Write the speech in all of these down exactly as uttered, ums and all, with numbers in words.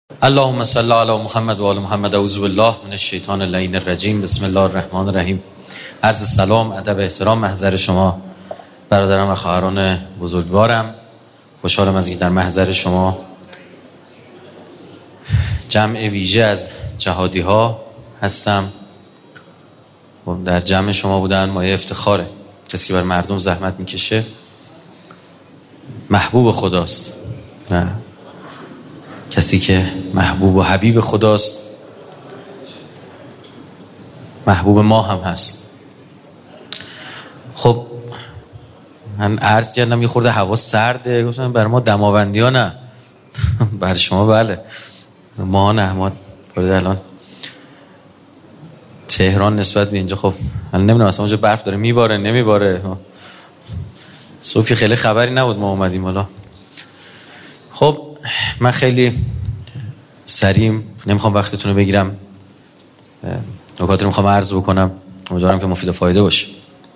اللهم صل علی محمد و آل محمد. اعوذ بالله من الشیطان اللعین الرجیم. بسم الله الرحمن الرحیم. عرض سلام، ادب، احترام محضر شما برادران و خواهران بزرگوارم. خوشحالم از اینکه در محضر شما جمع ویژه از جهادی ها هستم. در جمع شما بودن مایه افتخاره. کسی بر مردم زحمت میکشه محبوب خداست، نه کسی که محبوب و حبیب خداست محبوب ما هم هست. خب من عرض کردم یه خورده هوا سرده، گفتم برای ما دماوندی ها نه برای شما بله، ما نه. ما الان تهران نسبت به اینجا خب من نمیدونم اصلا اونجا برف داره میباره نمیباره. صبح خیلی خبری نبود ما اومدیم. حالا خب من خیلی سریع نمیخوام وقتتون رو بگیرم، نکاتی رو میخوام عرض بکنم، امیدوارم که مفید و فایده باشه.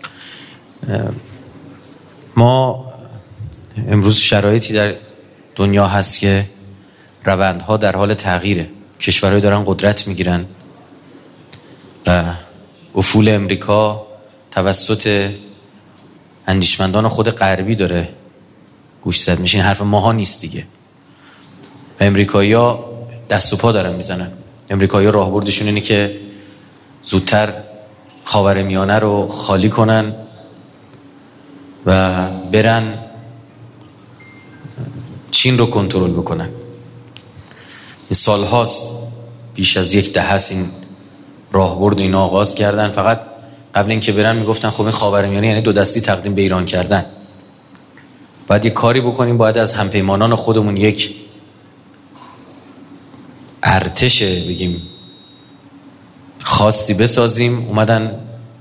ما امروز شرایطی در دنیا هست که روندها در حال تغییره. کشورهای دارن قدرت میگیرن و افول امریکا توسط اندیشمندان خود غربی داره گوش زد میشه. این حرف ماها نیست دیگه. امریکایی‌ها دست و پا دارن میزنن. امریکایی‌ها راهبردشون اینه که زودتر خاورمیانه رو خالی کنن و برن چین رو کنترل بکنن. این سال‌هاست، بیش از یک دهه است این راهبرد و اینا آغاز کردن. فقط قبل اینکه برن میگفتن خب این خاورمیانه یعنی دو دستی تقدیم به ایران کردن. باید یک کاری بکنیم، باید از همپیمانان خودمون یک ارتش بگیم خاصی بسازیم. اومدن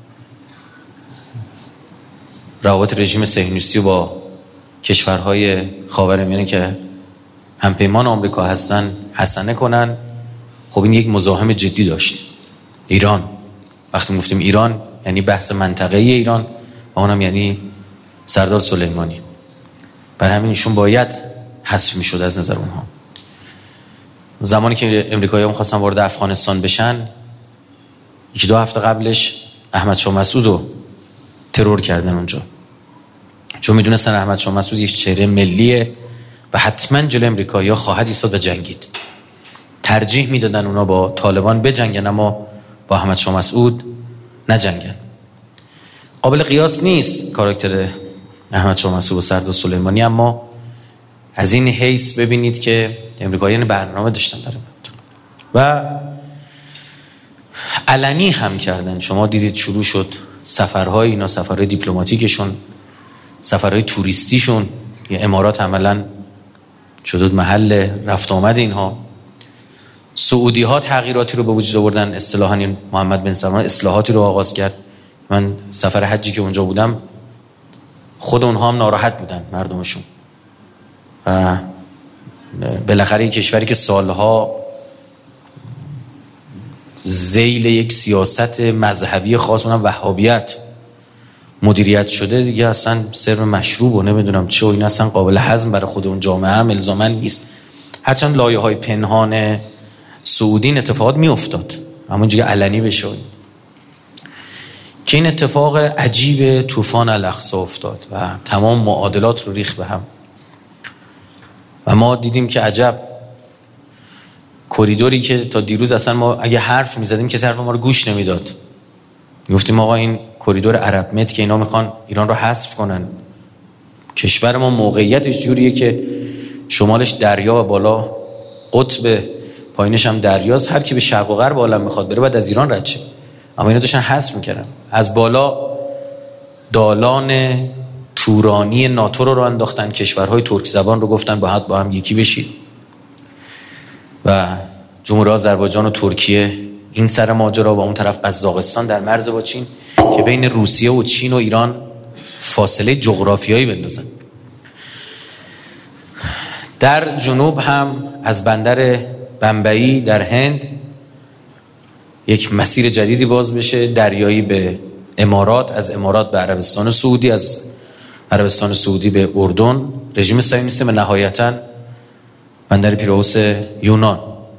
روابط رژیم صهیونیستی رو با کشورهای خاورمیانه که همپیمان آمریکا هستن حسنه کنن. خب این یک مزاحم جدی داشت. ایران، وقتی گفتیم ایران یعنی بحث منطقه ایران و اونم یعنی سردار سلیمانی. برای همین ایشون باید حذف میشد از نظر اونها. زمانی که امریکایی‌ها می‌خواستن وارد افغانستان بشن، یک دو هفته قبلش احمد شاه مسعود رو ترور کردن اونجا، چون میدونستن احمد شاه مسعود یک چهره ملیه و حتما جلوی امریکایی‌ها خواهد ایستاد و جنگید. ترجیح میدادن اونا با طالبان بجنگن اما با احمد شاه مسعود نجنگن. قابل قیاس نیست کاراکتر احمد شاه مسعود و سردار سلیمانی، اما از این حیث ببینید که امریکاییان برنامه داشتن داره و علنی هم کردن. شما دیدید شروع شد سفرهای اینا، سفرهای دیپلماتیکشون، سفرهای توریستیشون. یه امارات عملا شد محل رفت آمد اینها. سعودی ها تغییراتی رو به وجود آوردن. اصطلاحاً محمد بن سلمان اصلاحاتی رو آغاز کرد. من سفر حجی که اونجا بودم خود اونها هم ناراحت بودن مردمشون و بالاخره یک کشوری که سالها ذیل یک سیاست مذهبی خاص اونم وهابیت مدیریت شده دیگه، اصلا سرم مشروب و نمیدونم چه و این اصلا قابل هضم برای خود اون جامعه هم الزاما نیست. هرچند لایه های پنهان سعودی این اتفاقات می افتاد اما اینجا علنی بشه که این اتفاق عجیب طوفان الاقصی افتاد و تمام معادلات رو ریخت به هم و ما دیدیم که عجب کریدوری که تا دیروز اصلا ما اگه حرف میزدیم کسی حرف ما رو گوش نمیداد. گفتیم آقا این کریدور عرب مت که اینا میخوان ایران رو حذف کنن، کشور ما موقعیتش جوریه که شمالش دریا و بالا قطب، پایینش هم دریاست. هر کی به شرق و غرب عالم میخواد بره بعد از ایران رد شه. اما اینا داشتن حذف میکردن. از بالا دالان تورانی ناتو رو انداختن، کشورهای ترک زبان رو گفتن باید با هم یکی بشید و جمهوری آذربایجان و ترکیه این سر ماجرا و اون طرف قزاقستان در مرز با چین که بین روسیه و چین و ایران فاصله جغرافیایی بندازن. در جنوب هم از بندر بمبئی در هند یک مسیر جدیدی باز بشه، دریایی به امارات، از امارات به عربستان سعودی، از عربستان سعودی به اردن، رژیم صهیونیستی و نهایتاً بندر پیرهوس یونان.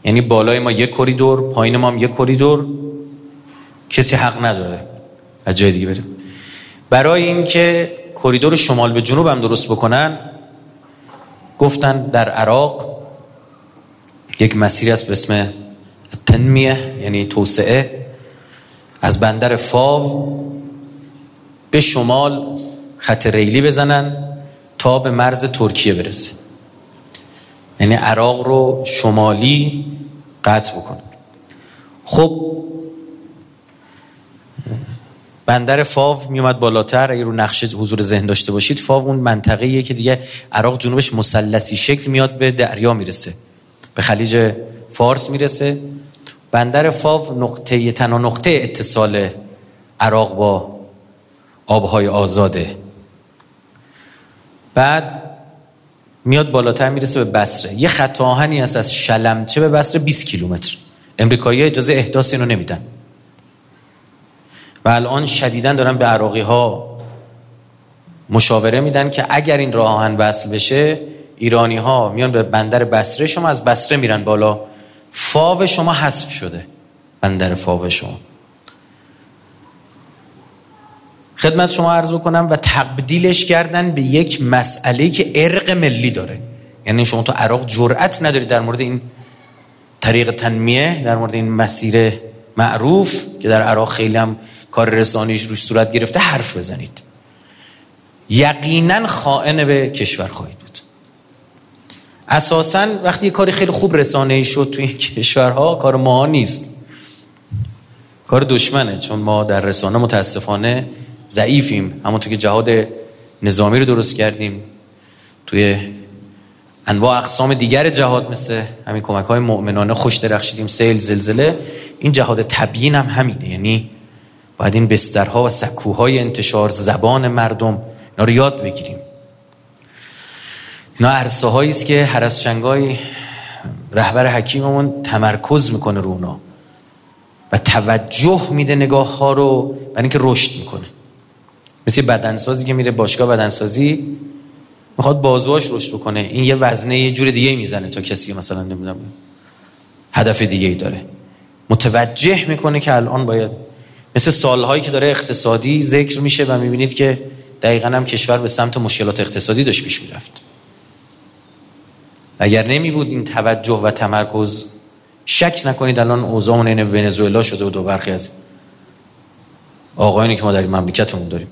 یعنی بالای ما یک کریدور، پایین ما هم یک کریدور، کسی حق نداره از جای دیگه بریم. برای اینکه کریدور شمال به جنوب هم درست بکنن، گفتن در عراق یک مسیر است به اسم تنمیه، یعنی توسعه، از بندر فاو به شمال خط ریلی بزنن تا به مرز ترکیه برسه، یعنی عراق رو شمالی قطع بکنن. خب بندر فاو میومد بالاتر. اگه رو نقشه حضور ذهن داشته باشید، فاو اون منطقه‌ایه که دیگه عراق جنوبش مثلثی شکل میاد، به دریا میرسه، به خلیج فارس میرسه. بندر فاو نقطه تنها نقطه اتصال عراق با آبهای آزاده. بعد میاد بالاتر میرسه به بصره. یه خط آهنی هست از شلمچه به بصره بیست کیلومتر. امریکایی‌ها اجازه احداث اینو نمیدن و الان شدیداً دارن به عراقی ها مشاوره میدن که اگر این راه آهن وصل بشه، ایرانی ها میان به بندر بصره، شما از بصره میرن بالا، فاو شما حذف شده، بندر فاو شما. خدمت شما عرض کنم و تبدیلش کردن به یک مسئله که ارق ملی داره. یعنی شما تو عراق جرأت ندارید در مورد این طریق تنمیه، در مورد این مسیر معروف که در عراق خیلی هم کار رسانیش روش صورت گرفته، حرف بزنید. یقینا خائن به کشور خواهید بود. اساساً وقتی یه کاری خیلی خوب رسانه‌ای شد تو این کشورها، کار ما نیست، کار دشمنه، چون ما در رسانه متاسفانه ضعیفیم. همونطور که جهاد نظامی رو درست کردیم، توی انواع اقسام دیگر جهاد مثل همین کمک‌های مؤمنانه خوش درخشیدیم، سیل، زلزله، این جهاد تبیین هم همینه. یعنی باید این بسترها و سکوهای انتشار، زبان مردم، اینا رو یاد بگیریم. اینا عرصه هایی است که هرسچنگای رهبر حکیممون تمرکز میکنه رو اونا و توجه میده نگاه ها رو، برای اینکه رشد میکنه. مثل بدنسازی که میره باشگاه بدنسازی، میخواد بازوهاش رشد بکنه، این یه وزنه یه جور دیگه میزنه تا کسی مثلا نمیدونم هدف دیگه ای داره، متوجه میکنه که الان باید، مثل سالهایی که داره اقتصادی ذکر میشه و میبینید که دقیقاً هم کشور به سمت مشکلات اقتصادی داشت پیش میرفت. اگر نمی بود این توجه و تمرکز، شک نکنید الان اوضاعمون این ونزوئلا شده بود و برخی از آقایانی که ما در این مملکتمون داریم.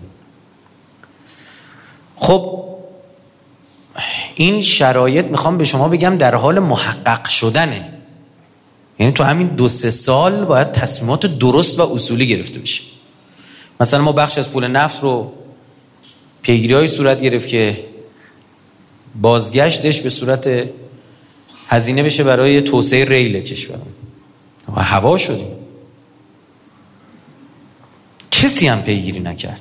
خب این شرایط میخوام به شما بگم در حال محقق شدنه. یعنی تو همین دو سه سال باید تصمیمات درست و اصولی گرفته بشه. مثلا ما بخش از پول نفت رو پیگیری‌های صورت گرفت که بازگشتش به صورت هزینه بشه برای توسعه ریل کشور و هوا شدیم. کسی هم پیگیری نکرد.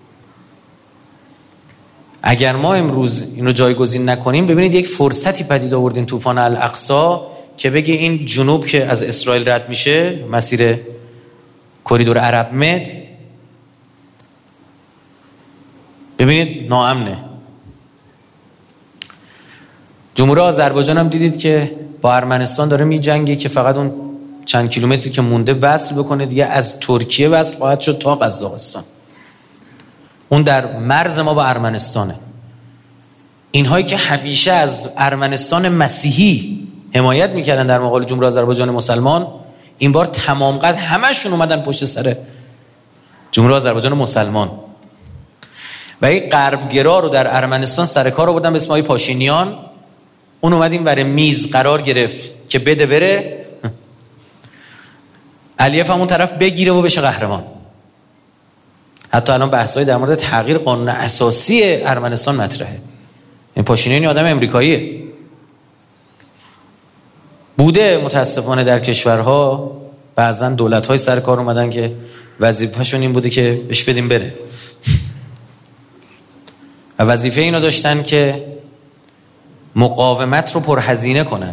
اگر ما امروز اینو جایگزین نکنیم، ببینید یک فرصتی پدید آوردین، طوفان الاقصی، که بگه این جنوب که از اسرائیل رد میشه، مسیر کریدور عرب مد، ببینید ناامنه. جمهوری آذربایجان هم دیدید که با ارمنستان داره می جنگه که فقط اون چند کیلومتری که مونده وصل بکنه دیگه، از ترکیه وصل خواهد شد تا قزاقستان. اون در مرز ما با ارمنستانه. اینهایی که همیشه از ارمنستان مسیحی حمایت میکردن در مقابل جمهوری آذربایجان مسلمان، این بار تمام قد همشون اومدن پشت سر جمهوری آذربایجان مسلمان و این غربگرا رو در ارمنستان سر کار آوردن به اسم آقای پاشینیان. اون اومد این برای میز قرار گرفت که بده بره، علیف هم اون طرف بگیره و بشه قهرمان. حتی الان بحث‌های در مورد تغییر قانون اساسی ارمنستان مطرحه. این پاشینیان آدم امریکاییه. بوده متاسفانه در کشورها بعضن دولت‌های سر کار اومدن که وظیفه‌شون این بوده که بهش بدیم بره و وظیفه اینو داشتن که مقاومت رو پرهزینه کنن.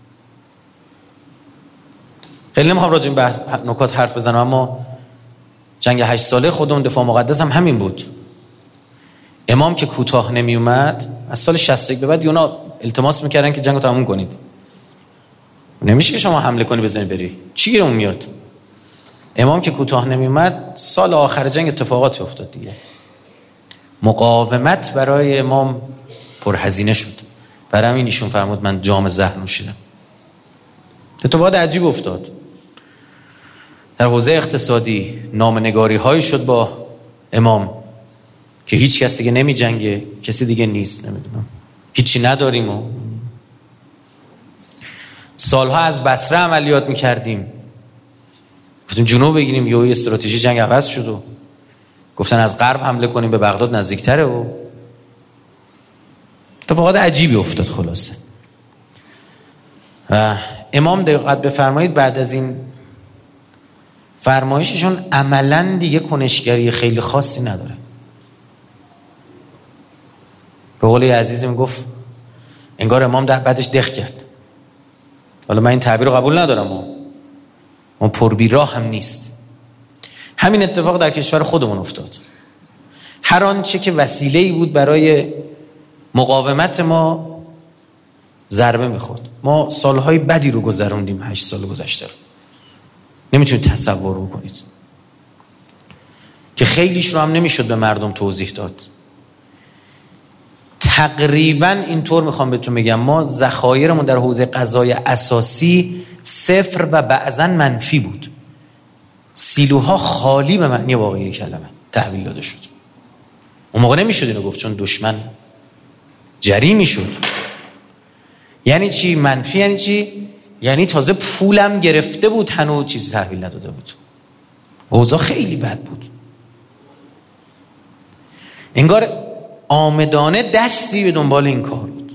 خیلی نمیخوام راجع به این نکات حرف بزنم، اما جنگ هشت ساله خودمون دفاع مقدس هم همین بود. امام که کوتاه نمی اومد، از سال شصت و یک به بعد یونا التماس میکردن که جنگو تموم کنید. نمیشه که شما حمله کنی بزنی بری. چی گیرمون میاد؟ امام که کوتاه نمیومد، سال آخر جنگ اتفاقاتی افتاد دیگه. مقاومت برای امام پرهزینه شد. برای همین ایشون فرمود من جام زهر نوشیدم. اتفاقات عجیب افتاد. در حوزه اقتصادی نامه‌نگاری هایی شد با امام که هیچ کس دیگه نمی جنگه، کسی دیگه نیست، نمیدونم هیچی نداریم. و سالها از بصره عملیات میکردیم، گفتیم جنوب بگیریم، یه استراتژی جنگ عوض شد و گفتن از غرب حمله کنیم، به بغداد نزدیکتره. و اتفاقات عجیبی افتاد. خلاصه و امام دقت بفرمایید بعد از این فرمایششون عملاً دیگه کنشگری خیلی خاصی نداره. به قول عزیزم گفت انگار امام در بعدش دق کرد. حالا من این تعبیر رو قبول ندارم، اما اون پربیراه هم نیست. همین اتفاق در کشور خودمون افتاد. هر آنچه که وسیله‌ای بود برای مقاومت ما ضربه می‌خورد. ما سالهای بدی رو گذروندیم، هشت سال گذشته رو نمیتونید تصور بکنید که خیلیش رو هم نمیشد به مردم توضیح داد. تقریبا اینطور میخوام بهتون بگم ما ذخایرمون در حوزه غذای اساسی صفر و بعضا منفی بود. سیلوها خالی به معنی واقعی کلمه تحویل داده شد. اون موقع نمیشد اینو گفت چون دشمن جری میشد. یعنی چی منفی؟ یعنی چی؟ یعنی تازه پولم گرفته بود هنوز چیزی تحویل نداده بود. اوضاع خیلی بد بود. انگار آمدانه دستی به دنبال این کار بود.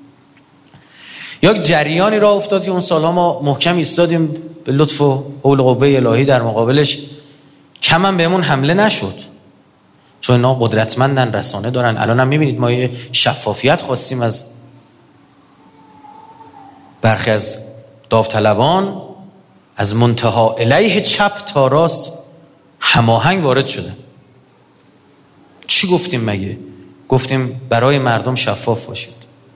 یک جریانی راه افتاد که اون سالها ما محکم ایستادیم به لطف و حول قوه الهی در مقابلش. کم هم بهمون حمله نشد چون اینا قدرتمندن، رسانه دارن. الان هم میبینید ما یه شفافیت خواستیم از برخی از داوطلبان، از منتها الیه چپ تا راست هماهنگ وارد شده. چی گفتیم مگه؟ گفتیم برای مردم شفاف باشید.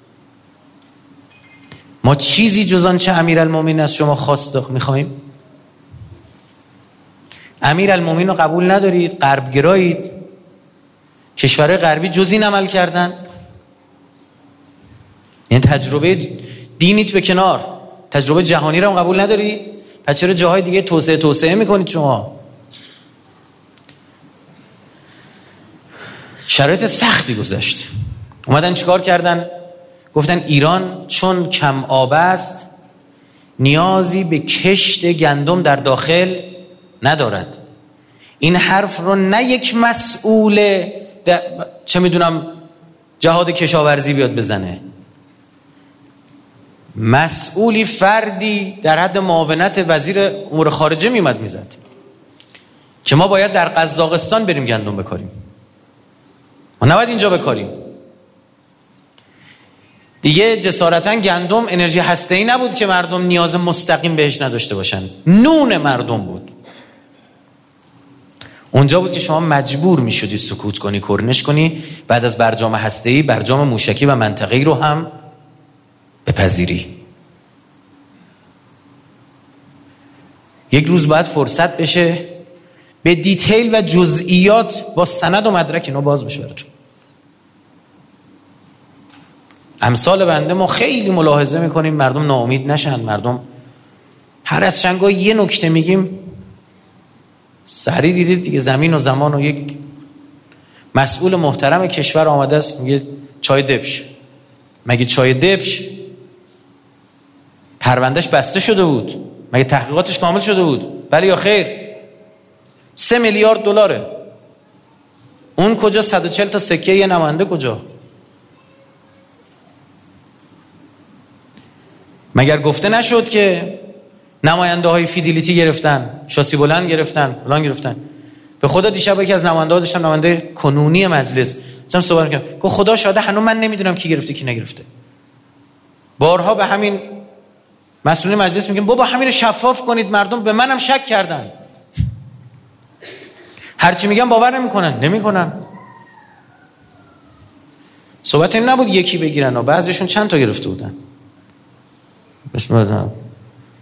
ما چیزی جز آنچه امیرالمومنین از شما خواست میخوایم؟ امیرالمومنین رو قبول ندارید؟ غربگرایید؟ کشورهای غربی جز این عمل کردن؟ این تجربه دینیت به کنار، تجربه جهانی رو هم قبول نداری؟ پس چرا جاهای دیگه توسعه توسعه میکنید شما؟ شرایط سختی گذشت. اومدن چیکار کردن؟ گفتن ایران چون کم آب است نیازی به کشت گندم در داخل ندارد. این حرف رو نه یک مسئول چه میدونم جهاد کشاورزی بیاد بزنه، مسئولی فردی در حد معاونت وزیر امور خارجه میومد میزد که ما باید در قزاقستان بریم گندم بکاریم، ما نباید اینجا بکاریم. دیگه جسارتا گندم انرژی هسته‌ای نبود که مردم نیاز مستقیم بهش نداشته باشن، نون مردم بود. اونجا بود که شما مجبور میشدی سکوت کنی، کرنش کنی، بعد از برجام هسته‌ای برجام موشکی و منطقه‌ای رو هم بپذیری. یک روز باید فرصت بشه به دیتیل و جزئیات با سند و مدرک اینو باز بشه براتون. امثال بنده ما خیلی ملاحظه میکنیم مردم ناامید نشن، مردم هر از چنگاه یه نکته میگیم سری دیدید دیگه زمین و زمان و یک مسئول محترم کشور آمده است میگه چای دبش. مگه چای دبش پروندهش بسته شده بود؟ مگه تحقیقاتش کامل شده بود؟ بله یا خیر؟ سه میلیارد دلاره. اون کجا؟ صد و چهل تا سکه یه نماینده کجا؟ مگر گفته نشد که نماینده های فیدیلیتی گرفتن، شاسی بلند گرفتن، بلند گرفتن؟ به خدا دیشب یکی از نماینده ها داشتم، نماینده کنونی مجلس داشتم صحبت می‌کردم، گفت خدا شاهده هنوز من نمیدونم کی گرفته کی نگرفته. بارها به همین مسئولین مجلس میگم بابا همین رو شفاف کنید، مردم به منم شک کردن. هرچی میگم باور نمیکنن، نمیکنن. صحبت این نبود یکی بگیرن و بعضیشون چند تا گرفته بودن. بسم الله.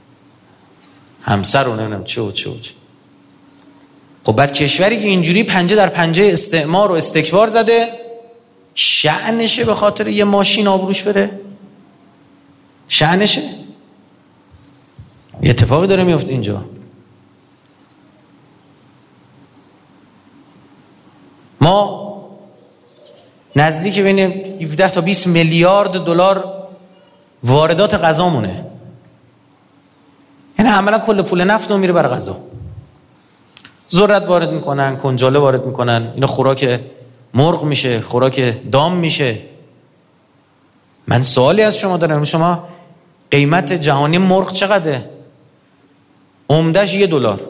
همسر رو نمیدونم چه و چه و چه. خب بعد کشوری که اینجوری پنجه در پنجه استعمار و استکبار زده، شأنشه به خاطر یه ماشین آبروش بره؟ شأنشه؟ یه اتفاقی داره میفته اینجا. ما نزدیک بین هفده تا بیست میلیارد دلار واردات غذامونه، یعنی عملا کل پول نفت میره برای غذا. ذرت وارد میکنن، کنجاله وارد میکنن، اینا خوراک مرغ میشه، خوراک دام میشه. من سوالی از شما دارم، شما قیمت جهانی مرغ چقدره؟ عمدهش یه دلار.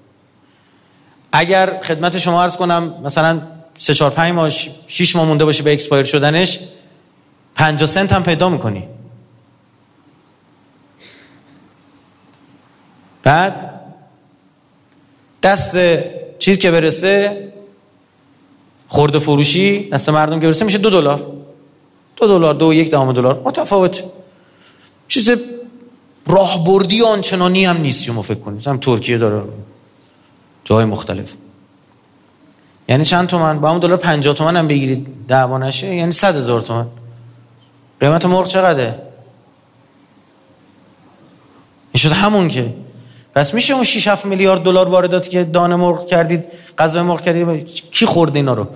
اگر خدمت شما عرض کنم مثلا سه چهار پنج ماه شش ماه مونده باشه به اکسپایر شدنش، پنجاه سنت هم پیدا میکنی. بعد دست چیز که برسه، خرده فروشی دست مردم که برسه میشه دو دلار، دو دلار دو و یک دهم دلار. متفاوت، چیز راهبردی آنچنانی هم نیست شما فکر کنید. مثلا ترکیه داره جای مختلف، یعنی چند تومن با همون دلار پنجاه تومن هم بگیرید دعوا نشه، یعنی صد هزار تومن. قیمت مرغ چقدره؟ این شد همون که. پس میشه اون شش هفت میلیارد دلار وارداتی که دانه مرغ کردید، غذای مرغ کردید، کی خورده اینا رو؟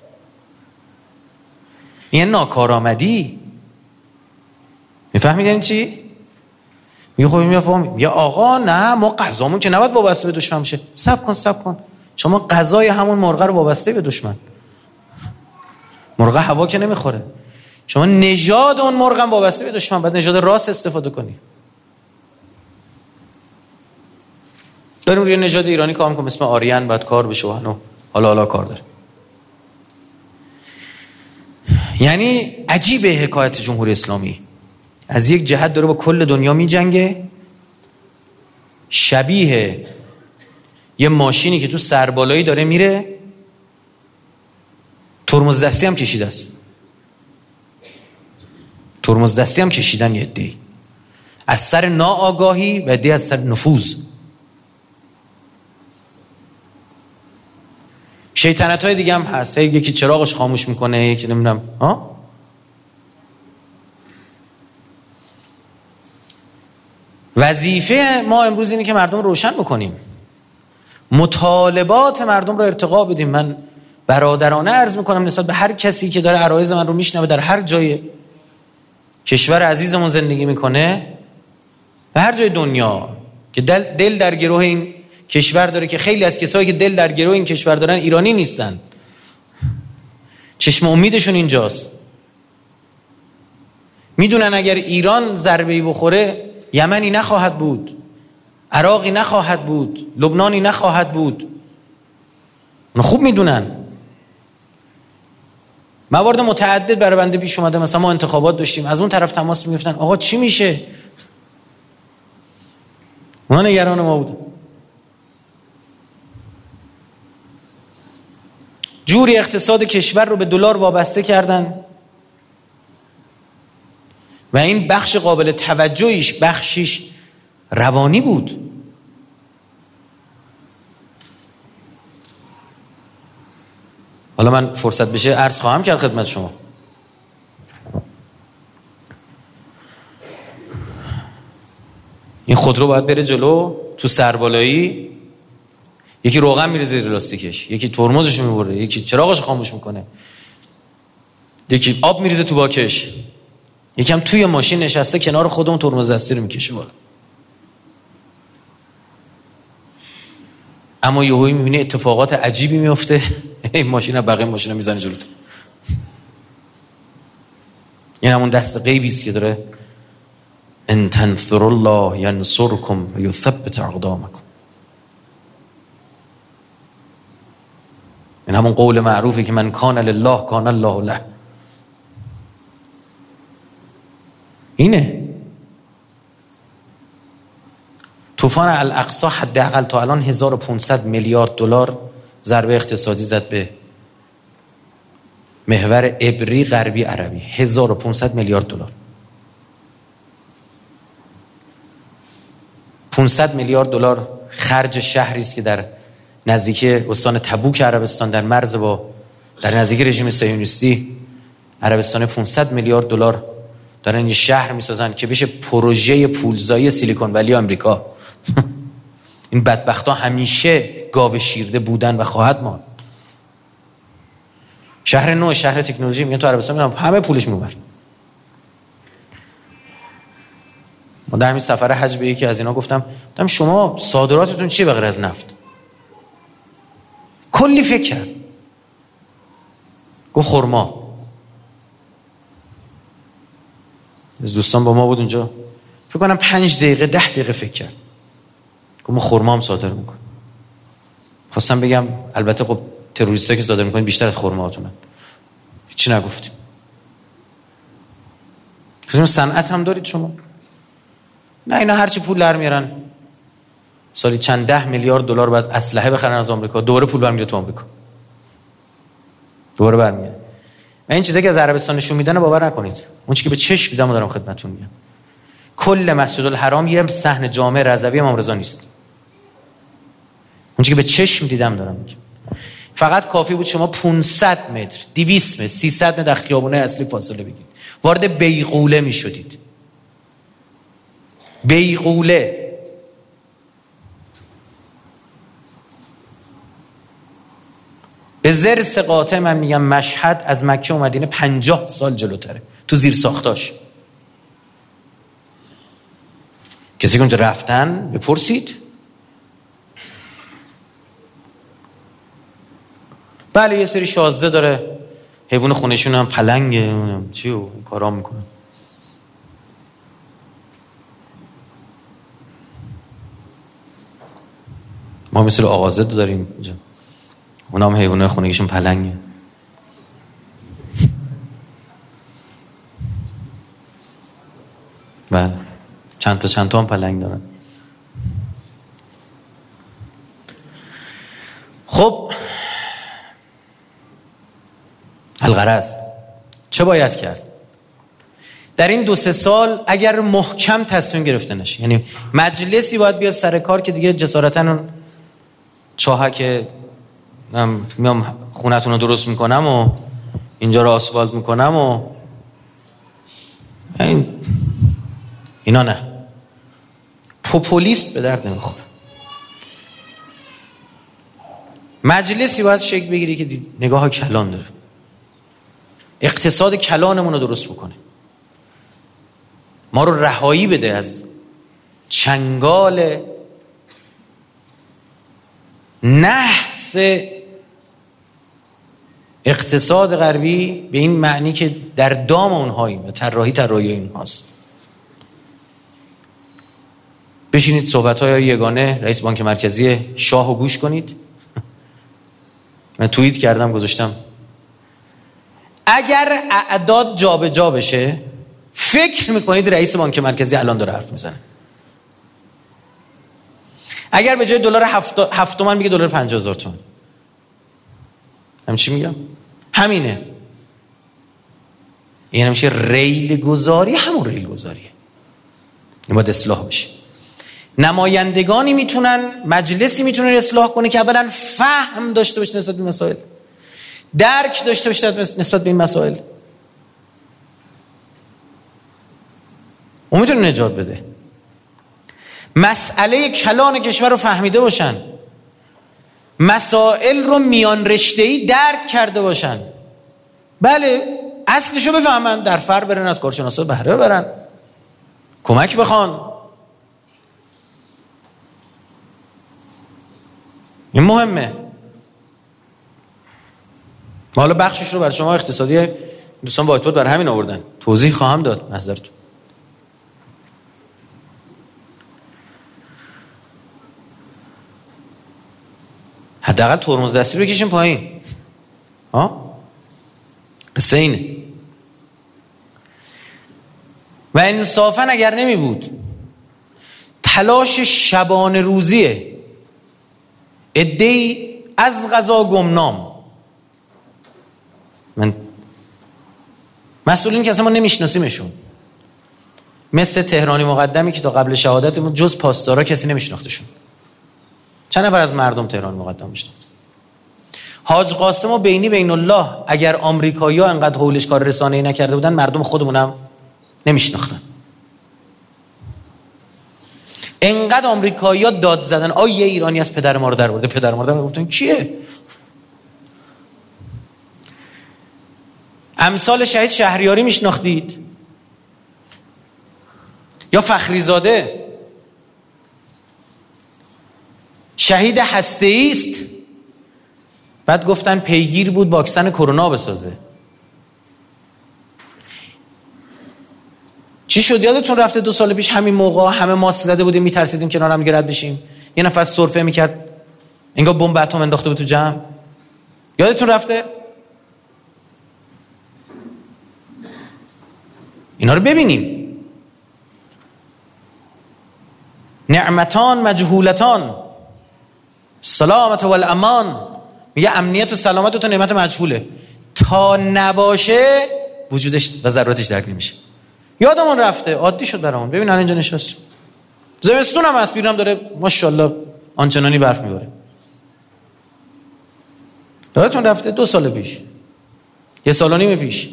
این ناکارآمدی. میفهمید یعنی چی؟ میگه خب میفهمم یا آقا نه ما غذامون که نباید وابسته به دشمن بشه. صبر کن صبر کن، شما غذای همون مرغ رو وابسته به دشمن. مرغ هوا که نمیخوره، شما نژاد اون مرغ هم وابسته به دشمن، بعد نژاد راست استفاده کنی. داریم روی نژاد ایرانی کار میکنیم، اسم آریان، بعد کار بشه و حالا حالا کار داره. یعنی عجیبه حکایت جمهوری اسلامی. از یک جهت داره با کل دنیا می جنگه، شبیه یه ماشینی که تو سربالایی داره میره، ترمز دستی هم کشیده است. ترمز دستی هم کشیدن یه عده‌ای از سر ناآگاهی و عده‌ای از سر نفوذ. شیطنت های دیگه هم هست، یکی چراغش خاموش میکنه، یکی نمیدونم ها. وظیفه ما امروز اینه که مردم روشن بکنیم، مطالبات مردم رو ارتقا بدیم. من برادرانه عرض میکنم نسبت به هر کسی که داره عرایض من رو میشنوه در هر جای کشور عزیزمون زندگی میکنه و هر جای دنیا که دل, دل در گروه این کشور داره، که خیلی از کسایی که دل در گروه این کشور دارن ایرانی نیستن، چشم امیدشون اینجاست. میدونن اگر ایران ضربه‌ای بخوره یمنی نخواهد بود، عراقی نخواهد بود، لبنانی نخواهد بود. اونا خوب میدونن. موارد متعدد برای بنده پیش اومده، مثلا ما انتخابات داشتیم، از اون طرف تماس میگفتن آقا چی میشه؟ اونا نگران ما بودن. جوری اقتصاد کشور رو به دلار وابسته کردن و این بخش قابل توجهیش بخشیش روانی بود. حالا من فرصت بشه عرض خواهم کرد خدمت شما. این خودرو باید بره جلو، تو سربالایی یکی روغن میره زیر لاستیکش، یکی ترمزش میبره، یکی چراغش خاموش میکنه، یکی آب میریزه تو باکش، یکی هم توی ماشین نشسته کنار خودمون ترمز دستی رو میکشه بالا. اما یهویی میبینی اتفاقات عجیبی میفته، این ماشین بقیه ماشینا میزنه جلوت. این همون دست غیبی است که داره ان تنصر الله ینصرکم و یثبت اقدامکم. این همون قول معروفی که من کان لله کان الله له. اینه طوفان الاقصی حداقل تا الان هزار و پانصد میلیارد دلار ضربه اقتصادی زد به محور عبری غربی عربی. هزار و پانصد میلیارد دلار. پانصد میلیارد دلار خرج شهری است که در نزدیکی استان تبوک عربستان در مرز با در نزدیکی رژیم صهیونیستی عربستان پانصد میلیارد دلار دارن یه شهر میسازن که بشه پروژه پولزایی سیلیکون ولی آمریکا. این بدبختا همیشه گاو شیرده بودن و خواهد ماند. شهر نو، شهر تکنولوژی، میگن تو عربستان میرم همه پولش میبر. ما در همین سفر حج به یکی از اینا گفتم گفتم شما صادراتتون چیه بغیر از نفت؟ کلی فکر کرد. گفت خرما. از دوستان با ما بود اونجا، فکر کنم پنج دقیقه ده دقیقه فکر کرد. گفت ما خرما هم صادر میکنیم. خواستم بگم البته خب تروریستا که صادر میکنین بیشتر از خرماهاتونن. هیچی نگفتیم. خب صنعت هم دارید شما؟ نه، اینا هرچی پول در میارن سالی چند ده میلیارد دلار بعد اسلحه بخرن از آمریکا، دوباره پول برمیگره تو آمریکا، دوباره برمیگره. و این چیزایی که از عربستان نشون میدن باور نکنید، اون چیزی که به چشم دیدم دارم خدمتتون میگم. کل مسجد الحرام یه صحن جامع رضوی امام رضا نیست. اون چیزی که به چشم دیدم دارم میگم. فقط کافی بود شما پانصد متر، دویست متر، سیصد متر از خیابونه اصلی فاصله بگیرید، وارد بیغوله میشدید. بیغوله به زرس قاطع من میگم مشهد از مکه و مدینه پنجاه سال جلوتره تو زیر ساختاش. کسی که اونجا رفتن بپرسید. بله یه سری شازده داره، حیوان خونشون هم پلنگه، چی و کارام میکنن. ما مثل آقازده داریم اینجا، اونا هم حیوانای خونگیشون پلنگه. بله چند تا چند تا هم پلنگ دارن. خب الغرض چه باید کرد؟ در این دو سه سال اگر محکم تصمیم گرفته نشه، یعنی مجلسی باید بیاد سر کار که دیگه جسارتاً اون چاهک من میام خونتون رو درست میکنم و اینجا رو آسفالت میکنم و این اینا نه، پوپولیست به درد نمیخوره. مجلسی باید شکل بگیری که نگاه کلان داره، اقتصاد کلانمون رو درست بکنه، ما رو رهایی بده از چنگال نحس اقتصاد غربی به این معنی که در دام اونهاییم و طراحی طراحی اینهاست. بشینید صحبت‌های یگانه رئیس بانک مرکزی شاه رو گوش کنید. من توییت کردم گذاشتم اگر اعداد جابجا جا بشه فکر میکنید رئیس بانک مرکزی الان داره حرف میزنه؟ اگر به جای دلار هفت هفت تومن میگه دلار پنجاه هزار تومن، هم چی میگم؟ همینه. این میشه ریل گذاری، همون ریل گذاریه. این باید اصلاح بشه. نمایندگانی میتونن، مجلسی میتونه اصلاح کنه که اولا فهم داشته باشه نسبت به مسائل، درک داشته باشه نسبت به این مسائل، اون میتونه نجات بده. مسئله کلان کشور رو فهمیده باشن، مسائل رو میان رشته‌ای درک کرده باشن. بله اصلشو بفهمن، در فر برن، از کارشناسا بهره ببرن، کمک بخوان. این مهمه. حالا بخشش رو برای شما اقتصادی دوستان با اعتبار برای همین آوردن، توضیح خواهم داد نظرتون. حداقل ترمز دستی رو بکشیم پایین. ها؟ قصه اینه. و انصافا اگر نمی بود تلاش شبانه روزیه عده‌ای از قضا گمنام، من مسئولین که اصلا ما نمیشناسیمشون، مثل تهرانی مقدمی که تا قبل شهادتمون جز پاسدارا کسی نمیشناختشون. چند نفر از مردم تهرانی مقدم میشناخت؟ حاج قاسم و بینی بین الله اگر آمریکایی‌ها انقدر حولش کار رسانه‌ای نکرده بودن مردم خودمونم نمیشناختن. انقدر آمریکایی‌ها داد زدن آ یه ایرانی از پدر ما رو در برده، پدر ما رو در گفتن کیه؟ امثال شهید شهریاری میشناختید یا فخریزاده؟ شهید هسته‌ای است، بعد گفتن پیگیر بود واکسن کرونا بسازه. چی شد یادتون رفته دو سال پیش همین موقع همه ماسک زده بودیم میترسیدیم کنار هم گرد بشیم، یه نفر سرفه میکرد انگار بمب اتم انداخته بود تو جمع. یادتون رفته؟ اینا رو ببینیم. نعمتان مجهولتان، سلامت و الامان. میگه امنیت و سلامت دو تا نعمت مجهوله، تا نباشه وجودش و ضرورتش درک نمیشه. یادمون رفته، عادی شد برامون. ببین الان اینجا نشستیم، زمستون هم هست، بیرون هم داره ماشاءالله آنچنانی برف میباره. یادتون رفته دو سال پیش، یه سال و نیم پیش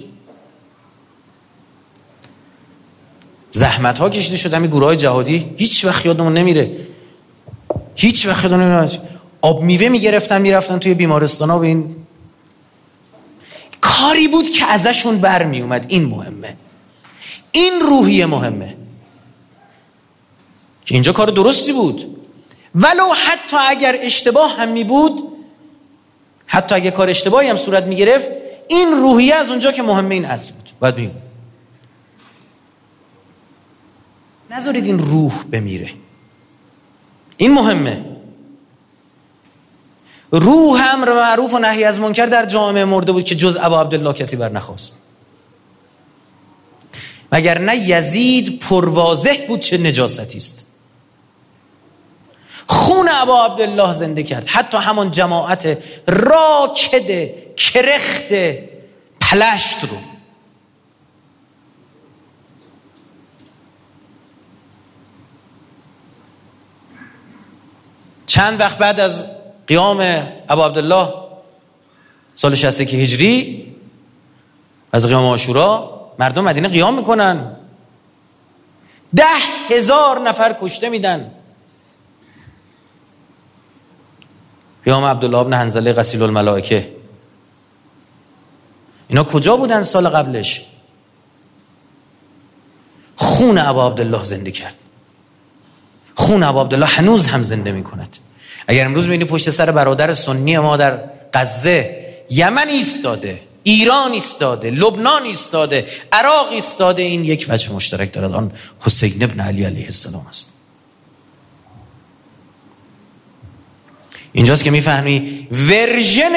زحمت ها کشیده شد. همین گروه های جهادی هیچ وقت یادمون نمیره، هیچ وقت یادمون نمیره. آب میوه میگرفتن میرفتن توی بیمارستان ها. و این کاری بود که ازشون برمی اومد. این مهمه، این روحیه مهمه که اینجا کار درستی بود، ولو حتی اگر اشتباه هم می بود، حتی اگر کار اشتباهی هم صورت می گرفت، این روحیه از اونجا که مهمه این اصل بود باید بیم. نذارید این روح بمیره، این مهمه. روح امر معروف و نهی از منکر در جامعه مرده بود که جز ابا عبدالله کسی بر نخواست. مگر نه یزید پرواضح بود چه نجاستی است. خون ابا عبدالله زنده کرد حتی همان جماعت راکد کرخت پلشت رو. چند وقت بعد از قیام ابا عبدالله سال شصت و یک هجری، از قیام عاشورا، مردم مدینه قیام میکنن، ده هزار نفر کشته میدن. قیام عبدالله بن حنظله غسیل الملائکه، اینا کجا بودن سال قبلش؟ خون ابا عبدالله زنده کرد. خون ابا عبدالله هنوز هم زنده میکند. اگر امروز ببینید پشت سر برادر سنی ما در غزه، یمن ایستاده، ایران ایستاده، لبنان ایستاده، عراق ایستاده، این یک وجه مشترک دارد، آن حسین ابن علی علیه السلام است. اینجاست که میفهمی ورژن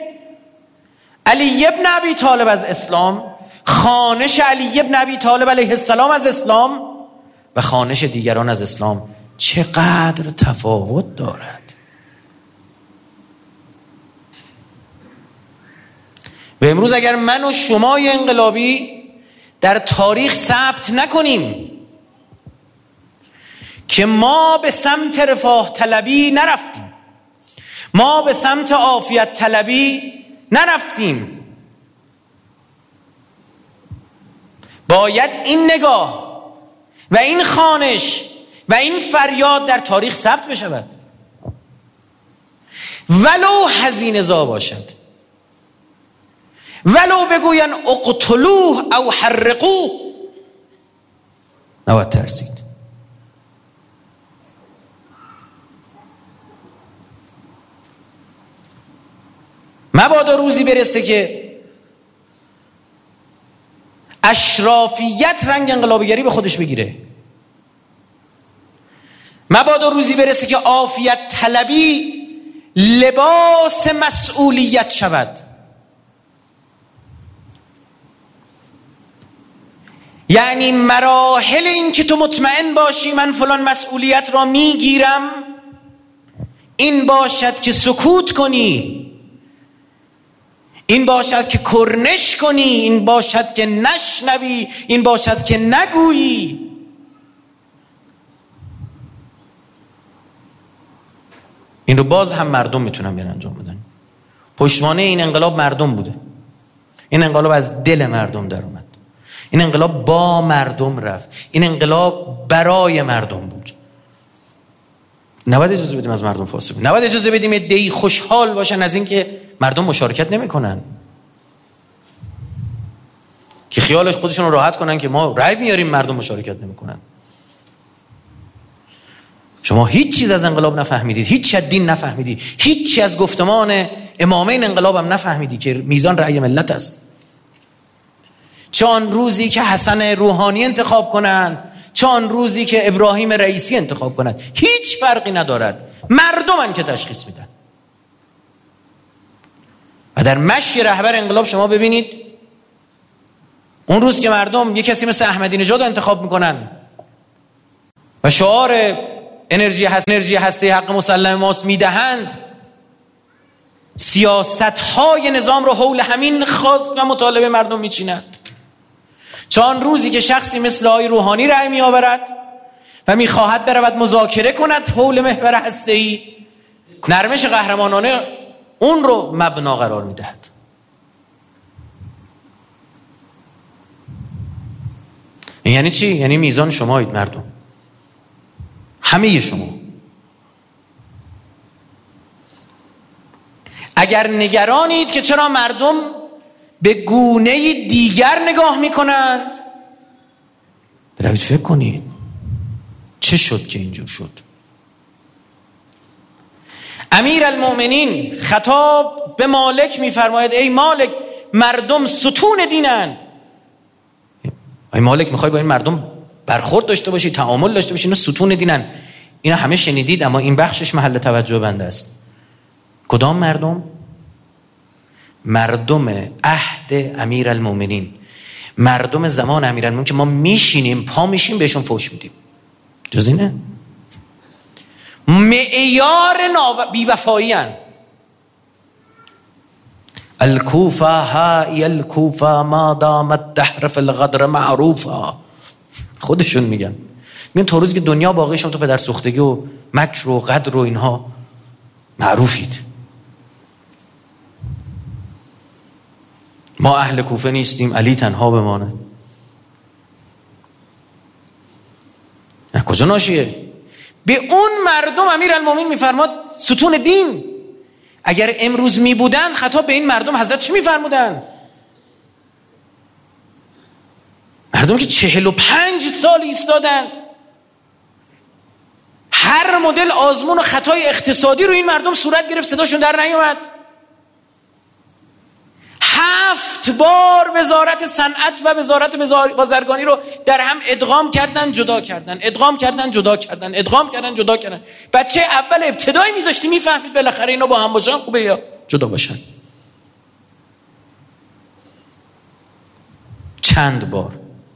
علی ابن ابی طالب از اسلام، خوانش علی ابن ابی طالب علیه السلام از اسلام و خوانش دیگران از اسلام چقدر تفاوت دارد. و امروز اگر من و شمای انقلابی در تاریخ ثبت نکنیم که ما به سمت رفاه طلبی نرفتیم، ما به سمت عافیت طلبی نرفتیم، باید این نگاه و این خوانش و این فریاد در تاریخ ثبت بشود، ولو هزینه زا باشد، ولو بگوین اقتلوه او حرقوه، نباید ترسید. مبادا روزی برسه که اشرافیت رنگ انقلابیگری به خودش بگیره، مبادا روزی برسه که عافیت طلبی لباس مسئولیت شود. یعنی مراحل این که تو مطمئن باشی من فلان مسئولیت را میگیرم، این باشد که سکوت کنی، این باشد که کرنش کنی، این باشد که نشنوی، این باشد که نگویی. این رو باز هم مردم میتونن بیان انجام بدن. پشتوانه این انقلاب مردم بوده. این انقلاب از دل مردم در اومد. این انقلاب با مردم رفت. این انقلاب برای مردم بود. نباید اجازه بدیم از مردم فاصله بدیم. نباید اجازه بدیم عده‌ای خوشحال باشن از اینکه مردم مشارکت نمیکنن، که خیالش خودشون رو راحت کنن که ما رأی میاریم مردم مشارکت نمیکنن. شما هیچ چیز از انقلاب نفهمیدید، هیچ از دین نفهمیدید، هیچ از گفتمان امامین انقلاب هم نفهمیدید که میزان رأی ملت است. چه آن روزی که حسن روحانی انتخاب کنند، چه آن روزی که ابراهیم رئیسی انتخاب کنند، هیچ فرقی ندارد. مردمن که تشخیص میدن. و در مشی رهبر انقلاب شما ببینید اون روز که مردم یک کسی مثل احمدی نژاد رو انتخاب میکنن و شعار انرژی هست انرژی هسته حق مسلم ماست میدهند، سیاست های نظام رو حول همین خواست و مطالبه مردم میچینند. چون روزی که شخصی مثل آقای روحانی رأی میآورد و میخواهد برود مذاکره کند حول محور هسته‌ای، نرمش قهرمانانه اون رو مبنا قرار میدهد. این یعنی چی؟ یعنی میزان شمایید مردم، همه شما. اگر نگرانید که چرا مردم به گونه دیگر نگاه میکنند، بروید فکر کنید چه شد که اینجور شد. امیر المؤمنین خطاب به مالک میفرماید ای مالک، مردم ستون دینند. ای مالک، میخوای با این مردم برخورد داشته باشی، تعامل داشته باشی، اینا ستون دینن. اینا همه شنیدید، اما این بخشش محل توجه بنده است. کدام مردم؟ مردم عهد امیر المؤمنین، مردم زمان امیر المؤمنین که ما میشینیم پا میشیم بهشون فوش میدیم. جز اینه؟ معیار بیوفایی هن. الکوفه های الکوفه ما دامت دهر فی الغدر معروفه. خودشون میگن. میگن تا روزی که دنیا باقی شما تو پدر سوختگی و مکر و غدر و اینها معروفید. ما اهل کوفه نیستیم، علی تنها بماند. نه کجا ناشیه؟ به اون مردم امیر المؤمنین میفرماد ستون دین. اگر امروز میبودن خطاب به این مردم حضرت چی میفرمودن؟ مردم که چهل و پنج سال ایستادند، هر مدل آزمون و خطای اقتصادی رو این مردم صورت گرفت، صداشون در نیومد. هفت بار وزارت صنعت و وزارت بازرگانی رو در هم ادغام کردن جدا کردن، ادغام کردن جدا کردن، ادغام کردن جدا کردن. بچه اول ابتدایی میذاشتی میفهمید بالاخره اینا با هم باشن خوبه یا جدا باشن. چند بار.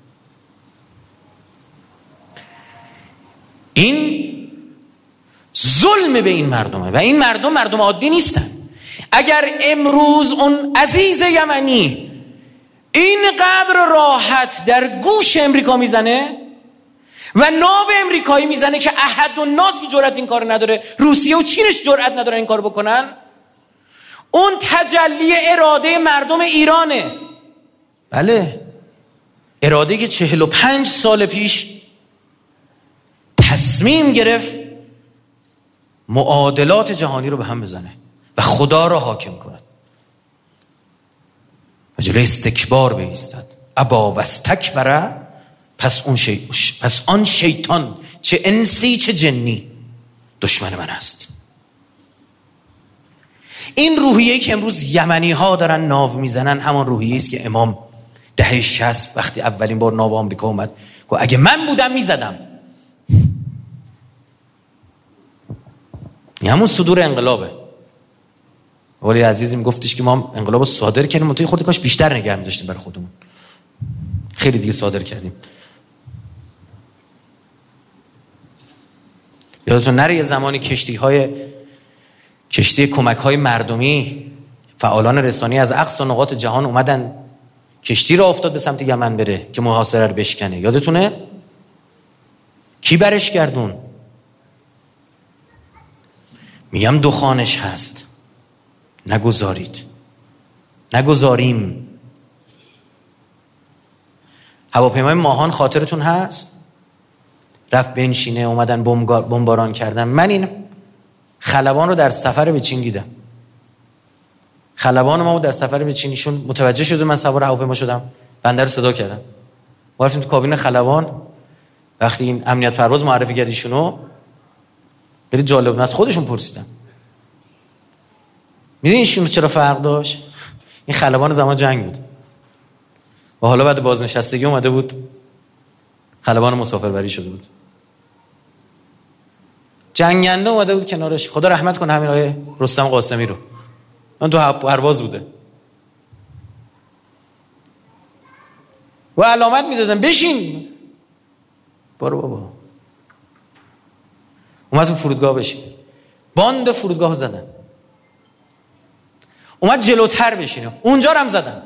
این ظلم به این مردمه و این مردم مردم عادی نیستن. اگر امروز اون عزیز یمنی اینقدر راحت در گوش امریکا میزنه و ناو امریکایی میزنه که احد و ناسی جرأت این کار نداره، روسیه و چینش جرأت نداره این کار بکنن، اون تجلی اراده مردم ایرانه. بله، اراده که چهل و پنج سال پیش تصمیم گرفت معادلات جهانی رو به هم بزنه و خدا را حاکم کند و جلوی استکبار بایستد. ابا واستکبر، پس اون شی... پس آن شیطان، چه انسی چه جنی، دشمن من است. این روحیه‌ای که امروز یمنی ها دارن ناو میزنن همان روحیه‌ای است که امام دهه شصت وقتی اولین بار ناو آمریکا اومد گفت اگه من بودم میزدم. این همون صدور انقلابه. ولی عزیزم گفتش که ما انقلاب رو صادر کردیم، منتها خود کاش بیشتر نگه می‌داشتیم برای خودمون. خیلی دیگه صادر کردیم. یادتون نره یه زمانی کشتی‌های کشتی کمک‌های مردمی، فعالان رسانه‌ای از اقصا نقاط جهان اومدن کشتی را افتاد به سمت یمن بره که محاصره رو بشکنه. یادتونه؟ کی برش گردون؟ میگم دخانش هست، نگذارید، نگذاریم. هواپیمای ماهان خاطرتون هست؟ رفت بنشینه، اومدن بمباران کردن. من این خلبان رو در سفر به چین دیدم. خلبان ما در سفر به چینیشون متوجه شده من سوار هواپیما شدم، بنده رو صدا کردم. ما رفتیم تو کابین خلبان. وقتی این امنیت پرواز معرفی کرد ایشونو، خیلی جالب بود، از خودشون پرسیدم میدونی ایشون چرا فرق داشت؟ این خلبان زمان جنگ بود و حالا بعد بازنشستگی اومده بود خلبان مسافربری شده بود. جنگنده اومده بود کنارش، خدا رحمت کنه همین آیه رستم قاسمی رو، من تو پرواز بوده و علامت میدادن بشین، برو بابا. اومد تو فرودگاه بشین، باند فرودگاه زدن. اومد جلوتر بشینه، اونجا رو هم زدن.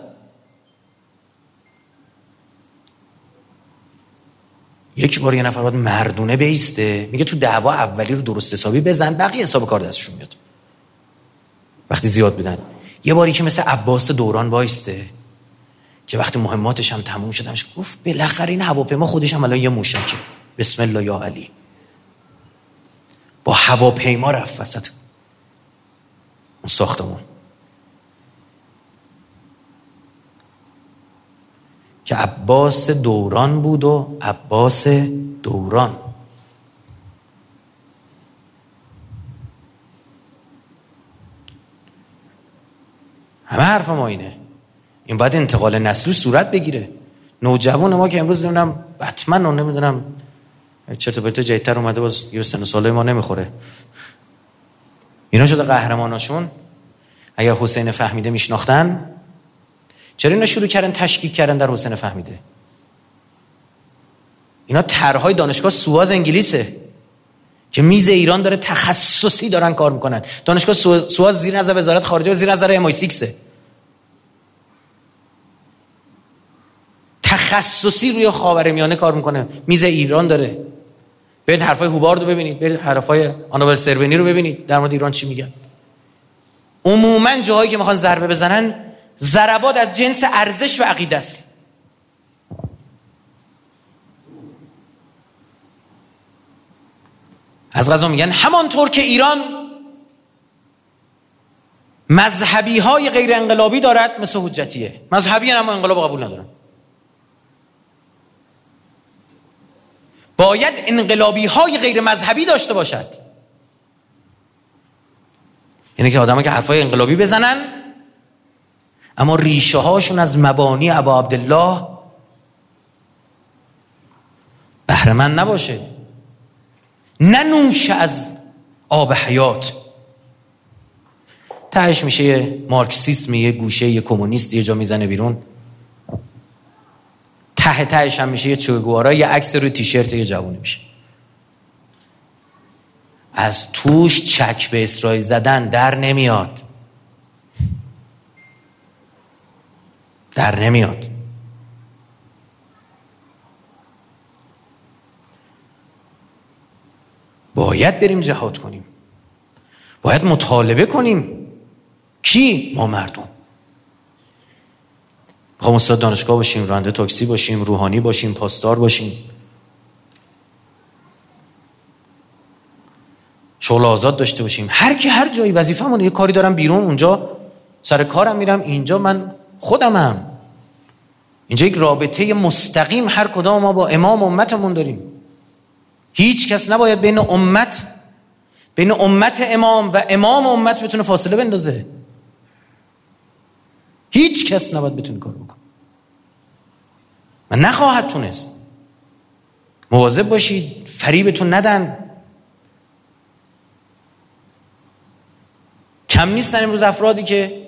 یک بار یه نفر باید مردونه بیسته، میگه تو دعوا اولی رو درست حسابی بزن، بقیه حساب کار دستشون میاد. وقتی زیاد بدن، یه باری که مثل عباس دوران وایسته که وقتی مهماتش هم تموم شد همش گفت بالاخره این هواپیما خودش هم الان یه موشکه، بسم الله یا علی. با هواپیما رفت وسط اون ساختمون که عباس دوران بود و عباس دوران. همه حرف ما اینه، این باید انتقال نسلی صورت بگیره. نوجوان ما که امروز نمیدونم بتمن و نمیدونم چرت و پرت جدیدتر اومده، باز یه سن و ساله ما نمیخوره، اینا شده قهرماناشون. اگر حسین فهمیده میشناختن، چرا اینا شروع کردن تشکیک کردن در حسین فهمیده؟ اینا طرحهای دانشگاه سواز انگلیسه که میز ایران داره تخصصی دارن کار میکنن. دانشگاه سواز زیر نظر وزارت خارجه و زیر نظر ام آی سیکس تخصصی روی خاورمیانه کار میکنه، میز ایران داره. برید حرفای هوبارد رو ببینید، برید حرفای آنابل سربنی رو ببینید در مورد ایران چی میگن. عموما جاهایی که میخوان ضربه بزنن، ضربات از جنس ارزش و عقیده است. از قضا میگن همانطور که ایران مذهبی های غیر انقلابی دارد مثل حجتیه، مذهبی هم انقلاب قبول ندارن، باید انقلابی های غیر مذهبی داشته باشد. یعنی که آدم‌ها که حرفای انقلابی بزنن اما ریشه هاشون از مبانی ابا عبدالله بهره مند نباشه، ننوشه از آب حیات. تهش میشه یه مارکسیسم، یه گوشه یه کمونیست یه جا میزنه بیرون، ته تهش هم میشه یه چوگوارا، یه عکس روی تیشرت یه جوونی میشه. از توش چک به اسرائیل زدن در نمیاد، در نمیاد. باید بریم جهاد کنیم، باید مطالبه کنیم. کی؟ ما مردم. میخوام استاد دانشگاه باشیم، راننده تاکسی باشیم، روحانی باشیم، پاسدار باشیم، شغل آزاد داشته باشیم، هر کی هر جایی وظیفه‌مون، یه کاری دارم بیرون، اونجا سر کارم میرم، اینجا من خودمم. اینجا یک رابطه مستقیم هر کدام ما با امام امتمون داریم. هیچ کس نباید بین امت بین امت امام و امام امت بتونه فاصله بندازه. هیچ کس نباید بتونه کار بکنه و نخواهد تونست. مواظب باشید فریبتون ندن. کم نیستن امروز افرادی که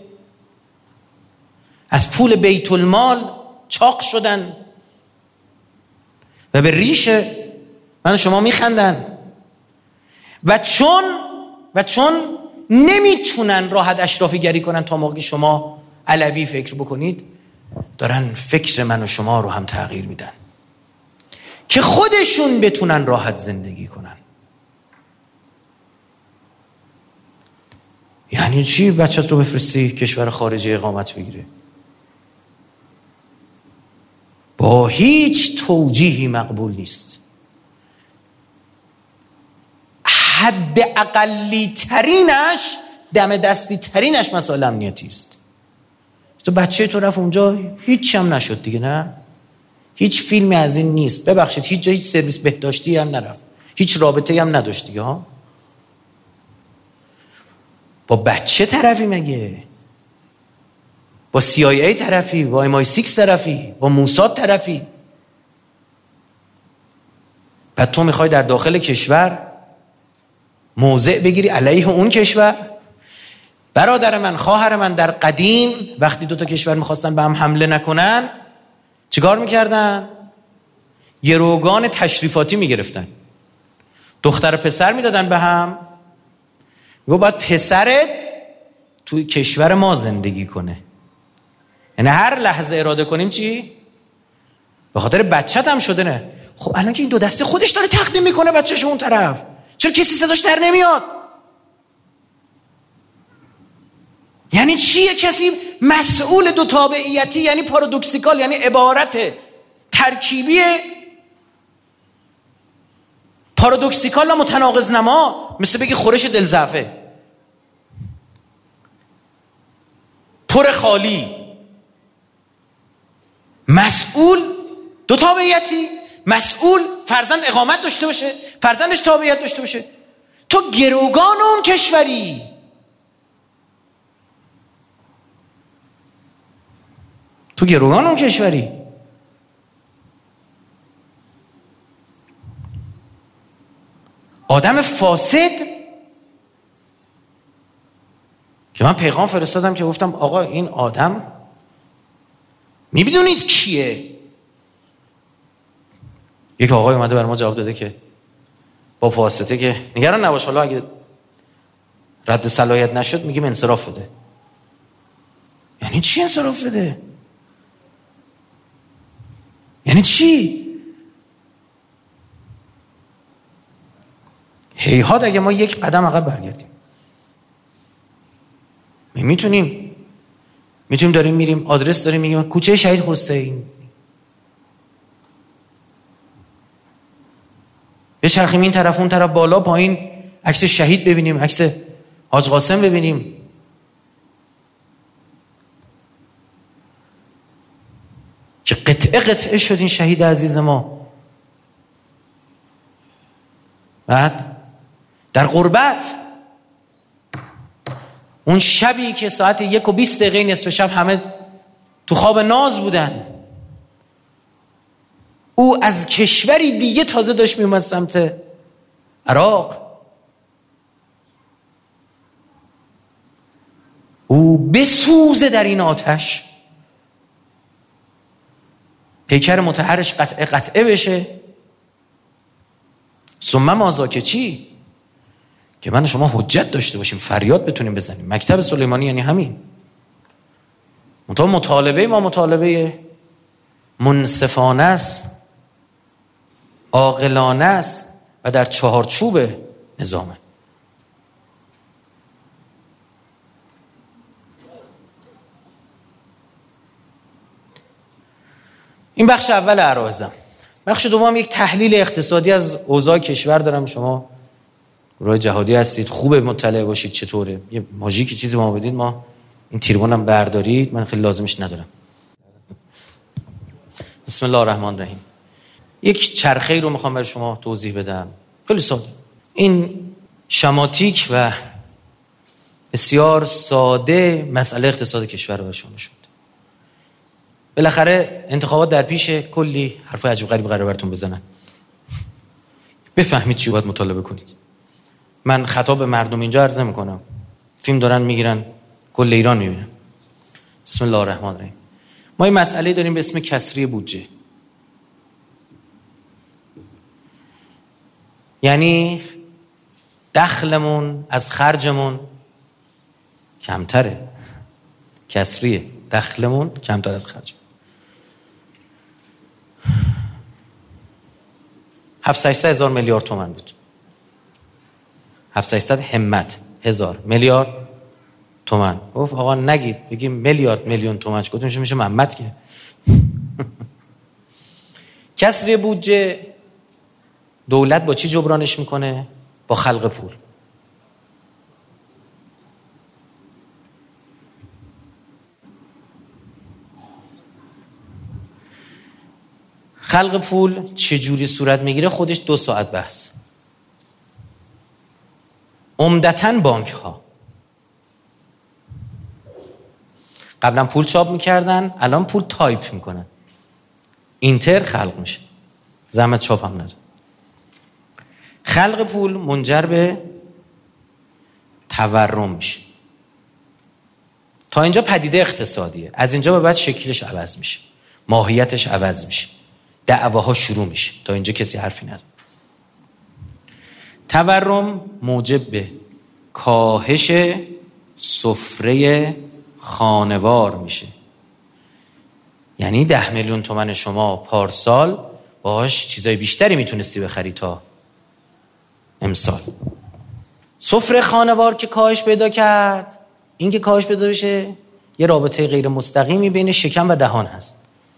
از پول بیت المال چاق شدن و به ریش من شما میخندن و چون و چون نمیتونن راحت اشرافی گری کنن تا موقعی شما علوی فکر بکنید، دارن فکر من و شما رو هم تغییر میدن که خودشون بتونن راحت زندگی کنن. یعنی چی بچت رو بفرستی کشور خارجی اقامت بگیره؟ با هیچ توجیهی مقبول نیست. حد اقلی ترینش، دم دستی ترینش مسائل امنیتی است. تو بچه تو رفت اونجا هیچ هم نشد دیگه، نه هیچ فیلمی از این نیست، ببخشید هیچ جا هیچ سرویس بهداشتی هم نرفت، هیچ رابطه هم نداشت دیگه ها. با بچه طرفی مگه؟ با سی آی ای طرفی؟ با ام آی سیکس طرفی؟ با موساد طرفی؟ بعد تو میخوای در داخل کشور موضع بگیری علیه اون کشور؟ برادر من، خواهر من، در قدیم وقتی دو تا کشور میخواستن به هم حمله نکنن چیکار میکردن؟ گروگان تشریفاتی میگرفتن، دختر پسر میدادن به هم، میگو باید پسرت توی کشور ما زندگی کنه، یعنی هر لحظه اراده کنیم چی؟ به خاطر بچت هم شده. نه خب الان که این دو دسته خودش داره تقدیم میکنه بچه‌شو اون طرف، چرا کسی صداش در نمیاد؟ یعنی چیه کسی مسئول دو تابعیتی؟ یعنی پارادوکسیکال، یعنی عبارت ترکیبی پارادوکسیکال و متناقض نما، مثل بگی خورش دلزعفه، پر خالی. مسئول دو تابعیتی، مسئول فرزند اقامت داشته باشه، فرزندش تابعیت داشته باشه. تو گروگان اون کشوری. تو گروگان اون کشوری. آدم فاسد که من پیغام فرستادم که گفتم آقا این آدم میبینید کیه؟ یک آقای اومده بر ما جواب داده که با واسطه که نگران نباش، حالا اگه رد صلاحیت نشد میگیم انصراف بده. یعنی چی انصراف بده؟ یعنی چی؟ هیهات اگه ما یک قدم عقب برگردیم میتونیم میتونیم داریم میریم آدرس داریم میگیم کوچه شهید حسین، یه چرخیم این طرف اون طرف، بالا پایین عکس شهید ببینیم، عکس حاج قاسم ببینیم. که قطعه قطعه شد این شهید عزیز ما. بعد در غربت اون شبی که ساعت یک و بیست دقیقه نصف شب همه تو خواب ناز بودن، او از کشوری دیگه تازه داشت می اومد سمت عراق، او بسوزه در این آتش، پیکر مطهرش قطعه قطعه بشه. ثم مازا که چی؟ که من شما حجت داشته باشیم، فریاد بتونیم بزنیم. مکتب سلیمانی یعنی همین. منتها مطالبه ما مطالبه منصفانه است، عاقلانه است و در چهارچوب نظامه. این بخش اول عرایزم. بخش دوم یک تحلیل اقتصادی از اوضاع کشور دارم. شما گروه جهادی هستید، خوبه مطلع باشید چطوره. یه ماژیک چیزی ما بدید، ما این تیربانم بردارید، من خیلی لازمش ندارم. بسم الله الرحمن الرحیم. یک چرخه‌ای رو میخوام برای شما توضیح بدم، خیلی ساده. این شماتیک و بسیار ساده مسئله اقتصاد کشور رو برای شما نشون. بالاخره انتخابات در پیشه، کلی حرف عجیب غریب قراره براتون بزنن، بفهمید چی باید مطالبه کنید. من خطاب به مردم اینجا عرض میکنم، فیلم دارن میگیرن، کل ایران میبینن. بسم الله الرحمن الرحیم. ما این مسئله داریم به اسم کسری بودجه. یعنی دخلمون از خرجمون کمتره. کسریه، دخلمون کمتر از خرجمون. هفتصد هزار میلیارد تومان بود. هفتصد همت هزار میلیارد تومن. گفت آقا نگید، بگیم میلیارد میلیون تومن. گفتم میشه میشه محمد که. کسری بودجه دولت با چی جبرانش میکنه؟ با خلق پول. خلق پول چجوری صورت میگیره؟ خودش دو ساعت بحث. عمدتاً بانک ها قبلا پول چاپ میکردن، الان پول تایپ میکنن، اینتر خلق میشه، زحمت چاپ هم نداره. خلق پول منجر به تورم میشه. تا اینجا پدیده اقتصادیه، از اینجا به بعد شکلش عوض میشه، ماهیتش عوض میشه، دعواها شروع میشه. تا اینجا کسی حرفی نداره. تورم موجب به کاهش سفره خانوار میشه. یعنی ده میلیون تومن شما پارسال باهاش چیزای بیشتری میتونستی بخری تا امسال. سفره خانوار که کاهش پیدا کرد، این که کاهش پیدا بشه یه رابطه غیر مستقیمی بین شکم و دهان هست.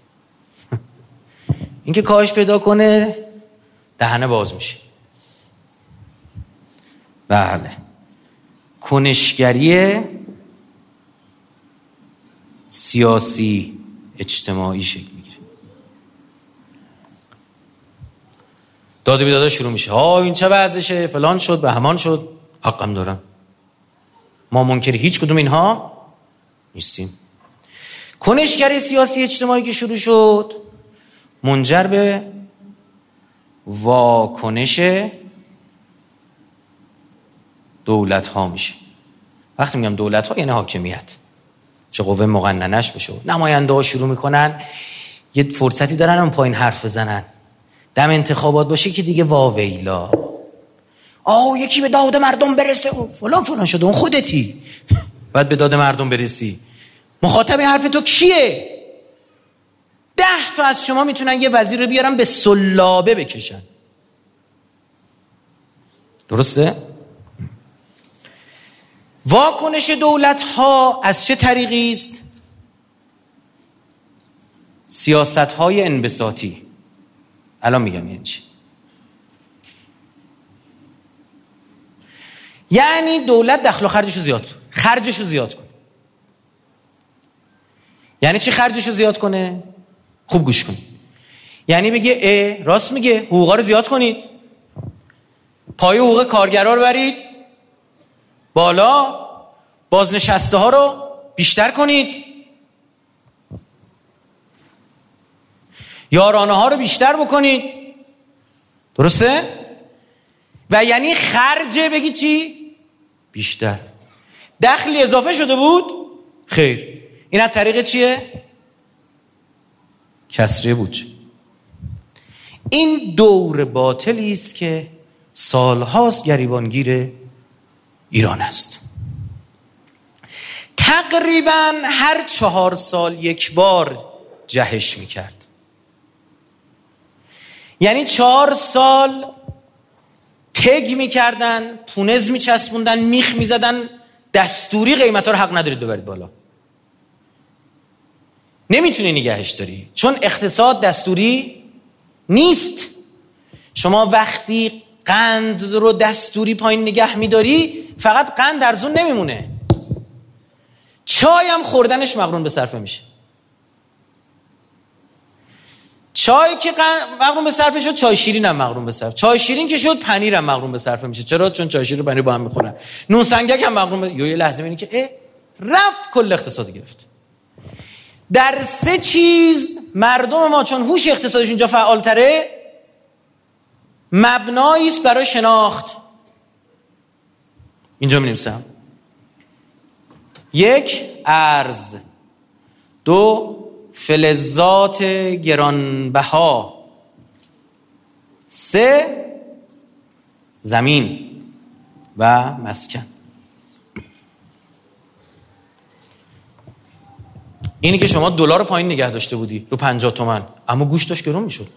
این که کاهش پیدا کنه دهنه باز میشه. بله، کنشگری سیاسی اجتماعی شکل میگیره. داد و بیداد شروع میشه. ها این چه وضعشه، فلان شد، به همان شد. حقم دارم، ما منکر هیچ کدوم اینها نیستیم. کنشگری سیاسی اجتماعی که شروع شد منجر به واکنش دولت ها میشه. وقتی میگم دولت ها یعنی حاکمیت، چه قوه مقننش بشه. نماینده ها شروع میکنن یه فرصتی دارن اون پایین حرف بزنن. دم انتخابات باشه که دیگه واویلا، آه یکی به داد مردم برسه فلان فلان شده، اون خودتی. باید به داد مردم برسی. مخاطب حرف تو کیه؟ ده تا از شما میتونن یه وزیر رو بیارن به سلابه بکشن. درسته؟ واکنش دولت ها از چه طریقی است؟ سیاست های انبساطی. الان میگم یعنی چی. یعنی دولت دخل و خرجشو زیاد خرجشو زیاد کنه. یعنی چی خرجشو زیاد کنه؟ خوب گوش کن. یعنی بگه اه راست میگه، حقوقا رو زیاد کنید، پای حقوق کارگرها رو برید بالا، بازنشسته ها رو بیشتر کنید، یارانه ها رو بیشتر بکنید. درسته؟ و یعنی خرجه بگی چی؟ بیشتر. دخلی اضافه شده بود؟ خیر. این از طریق چیه؟ کسری بودجه. این دور باطلی است که سالهاست گریبانگیر ایران است. تقریبا هر چهار سال یک بار جهش میکرد. یعنی چهار سال پگ میکردن، پونز میچسبوندن، میخ میزدن، دستوری قیمتا رو حق ندارید ببرید بالا. نمیتونی نگهش داری، چون اقتصاد دستوری نیست. شما وقتی قند رو دستوری پایین نگه میداری، فقط قند ارزون نمیمونه، چای هم خوردنش مقرون به صرفه میشه. چای که مقرون به صرفه شد، چای شیرین هم مقرون به صرفه. چای شیرین که شد، پنیر هم مقرون به صرفه میشه. چرا؟ چون چای شیرین و پنیر با هم میخورن. نون سنگک هم مقرون به... یه لحظه ببینید که اه رفت کل اقتصاد گرفت. در سه چیز مردم ما چون هوش اقتصادش اینجا فعالتره، مبنایی است برای شناخت. اینجا می‌نویسم: یک، ارز. دو، فلزات گرانبها. سه، زمین و مسکن. اینی که شما دلار پایین نگه داشته بودی رو پنجاه تومن، اما گوش داشت گرون میشد.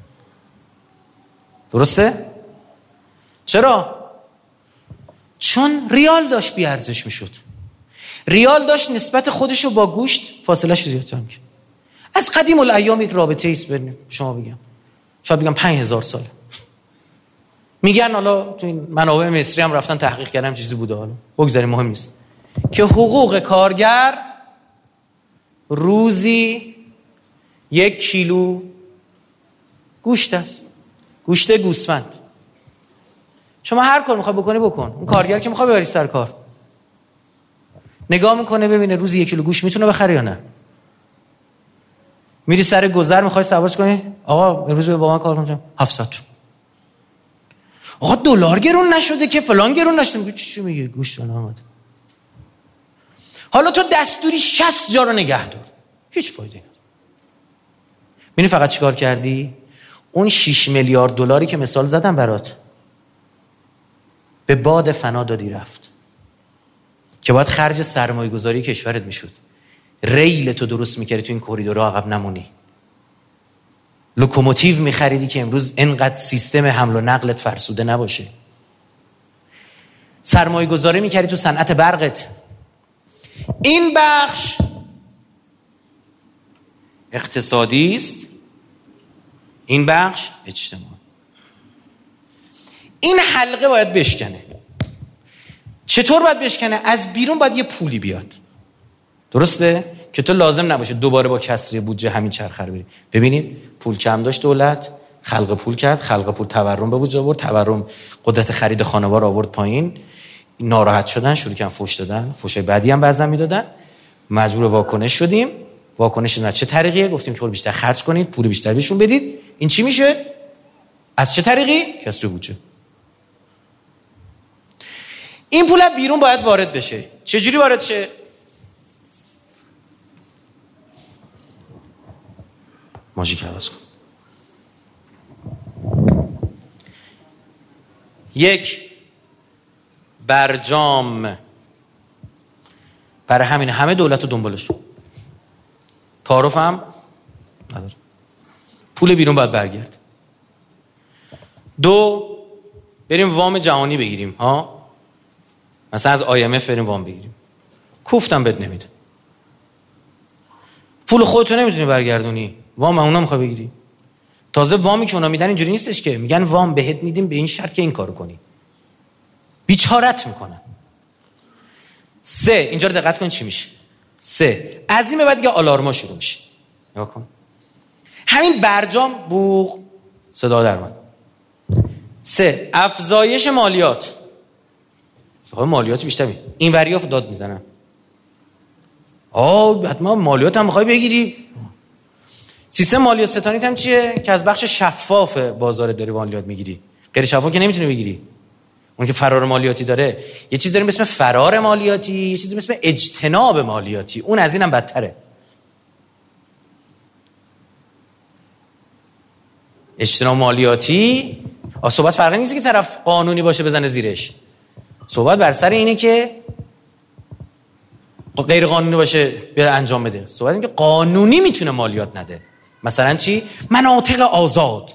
درسته؟ چرا؟ چون ریال داشت بی ارزش میشد. ریال داشت نسبت خودش رو با گوشت فاصله‌اش رو زیادتر می‌کرد. از قدیم الایام یک رابطه ایست بریم شما بگم شاید بگم پنج هزار ساله. میگن حالا تو این منابع مصری هم رفتن تحقیق کردن چیزی بوده، حالا بگذاریم مهم نیست، که حقوق کارگر روزی یک کیلو گوشت است، گوشت گوسفند. شما هر کار میخوای بکنی بکن، اون کارگر که میخوای ببری سر کار نگاه میکنه ببینه روزی یک کیلو گوشت میتونه بخره یا نه. میری سر گذر میخوای سوارش کنی، آقا امروز با من کار کنم هفتصد. آقا دلار گرون نشده که فلان گرون نشده. میگه چی میگه گوشت الان اومد. حالا تو دستوری شصت جا رو نگه دار، هیچ فایده نداره. ببین فقط چیکار کردی؟ اون شش میلیارد دلاری که مثال زدم برات به باد فنا دادی رفت، که باید خرج سرمایه گذاری کشورت میشد. ریل تو درست میکردی تو این کوریدورها عقب نمونی. لوکوموتیو میخریدی که امروز انقدر سیستم حمل و نقلت فرسوده نباشه. سرمایه گذاری میکردی تو صنعت برقت. این بخش اقتصادی است، این بخش اجتماعی. این حلقه باید بشکنه. چطور باید بشکنه؟ از بیرون باید یه پولی بیاد، درسته؟ که تو لازم نباشه دوباره با کسری بودجه همین چرخه رو بری. ببینید پول کم داشت دولت، خلق پول کرد، خلق پول تورم به وجود آورد، تورم قدرت خرید خانوار آورد پایین، ناراحت شدن، شروع کردن فوش دادن، فوشای بعدی هم بعضا میدادن، مجبور واکنش شدیم. واکنش نه چه طریقیه؟ گفتیم که بیشتر خرج کنید، پول بیشتر بهشون بدید. این چی میشه؟ از چه طریقی؟ کسری بودجه. این پول بیرون باید وارد بشه. چجوری وارد شه؟ ماژیک عوض کن. یک برجام برای همین همه دولت رو دنبالش، تعارف هم نداره. پول بیرون باید برگرد. دو، بریم وام جهانی بگیریم. ها مثلا از آی ام اف بریم وام بگیریم، کوفتم بد نمیده. پول خودتو نمیتونی برگردونی، وام اونا میخوای بگیری. تازه وامی که اونا میدن اینجوری نیستش که میگن وام بهت میدیم به این شرط که این کارو کنی. بیچارت میکنن. سه، اینجا رو دقت کن چی میشه. سه، از این به بعد دیگه آلارما شروع میشه. نگاه کن. همین برجام بوق صدا در اومد. سه، افزایش مالیات. آقا مالیات بیشتر می. این وریا داد میزنن. آه حتما مالیات هم میخوای بگیری. سیستم مالیات ستانیت هم چیه؟ که از بخش شفاف بازار داری مالیات میگیری. غیر شفاف که نمیتونی بگیری. اون که فرار مالیاتی داره. یه چیز داریم به اسم فرار مالیاتی، یه چیزی به اسم اجتناب مالیاتی. اون از اینم بدتره. اجتناب مالیاتی صحبت فرقی نیست که طرف قانونی باشه بزنه زیرش. صحبت بر سر اینه که غیر قانونی باشه بره انجام بده. صحبت اینه که قانونی میتونه مالیات نده. مثلا چی؟ مناطق آزاد.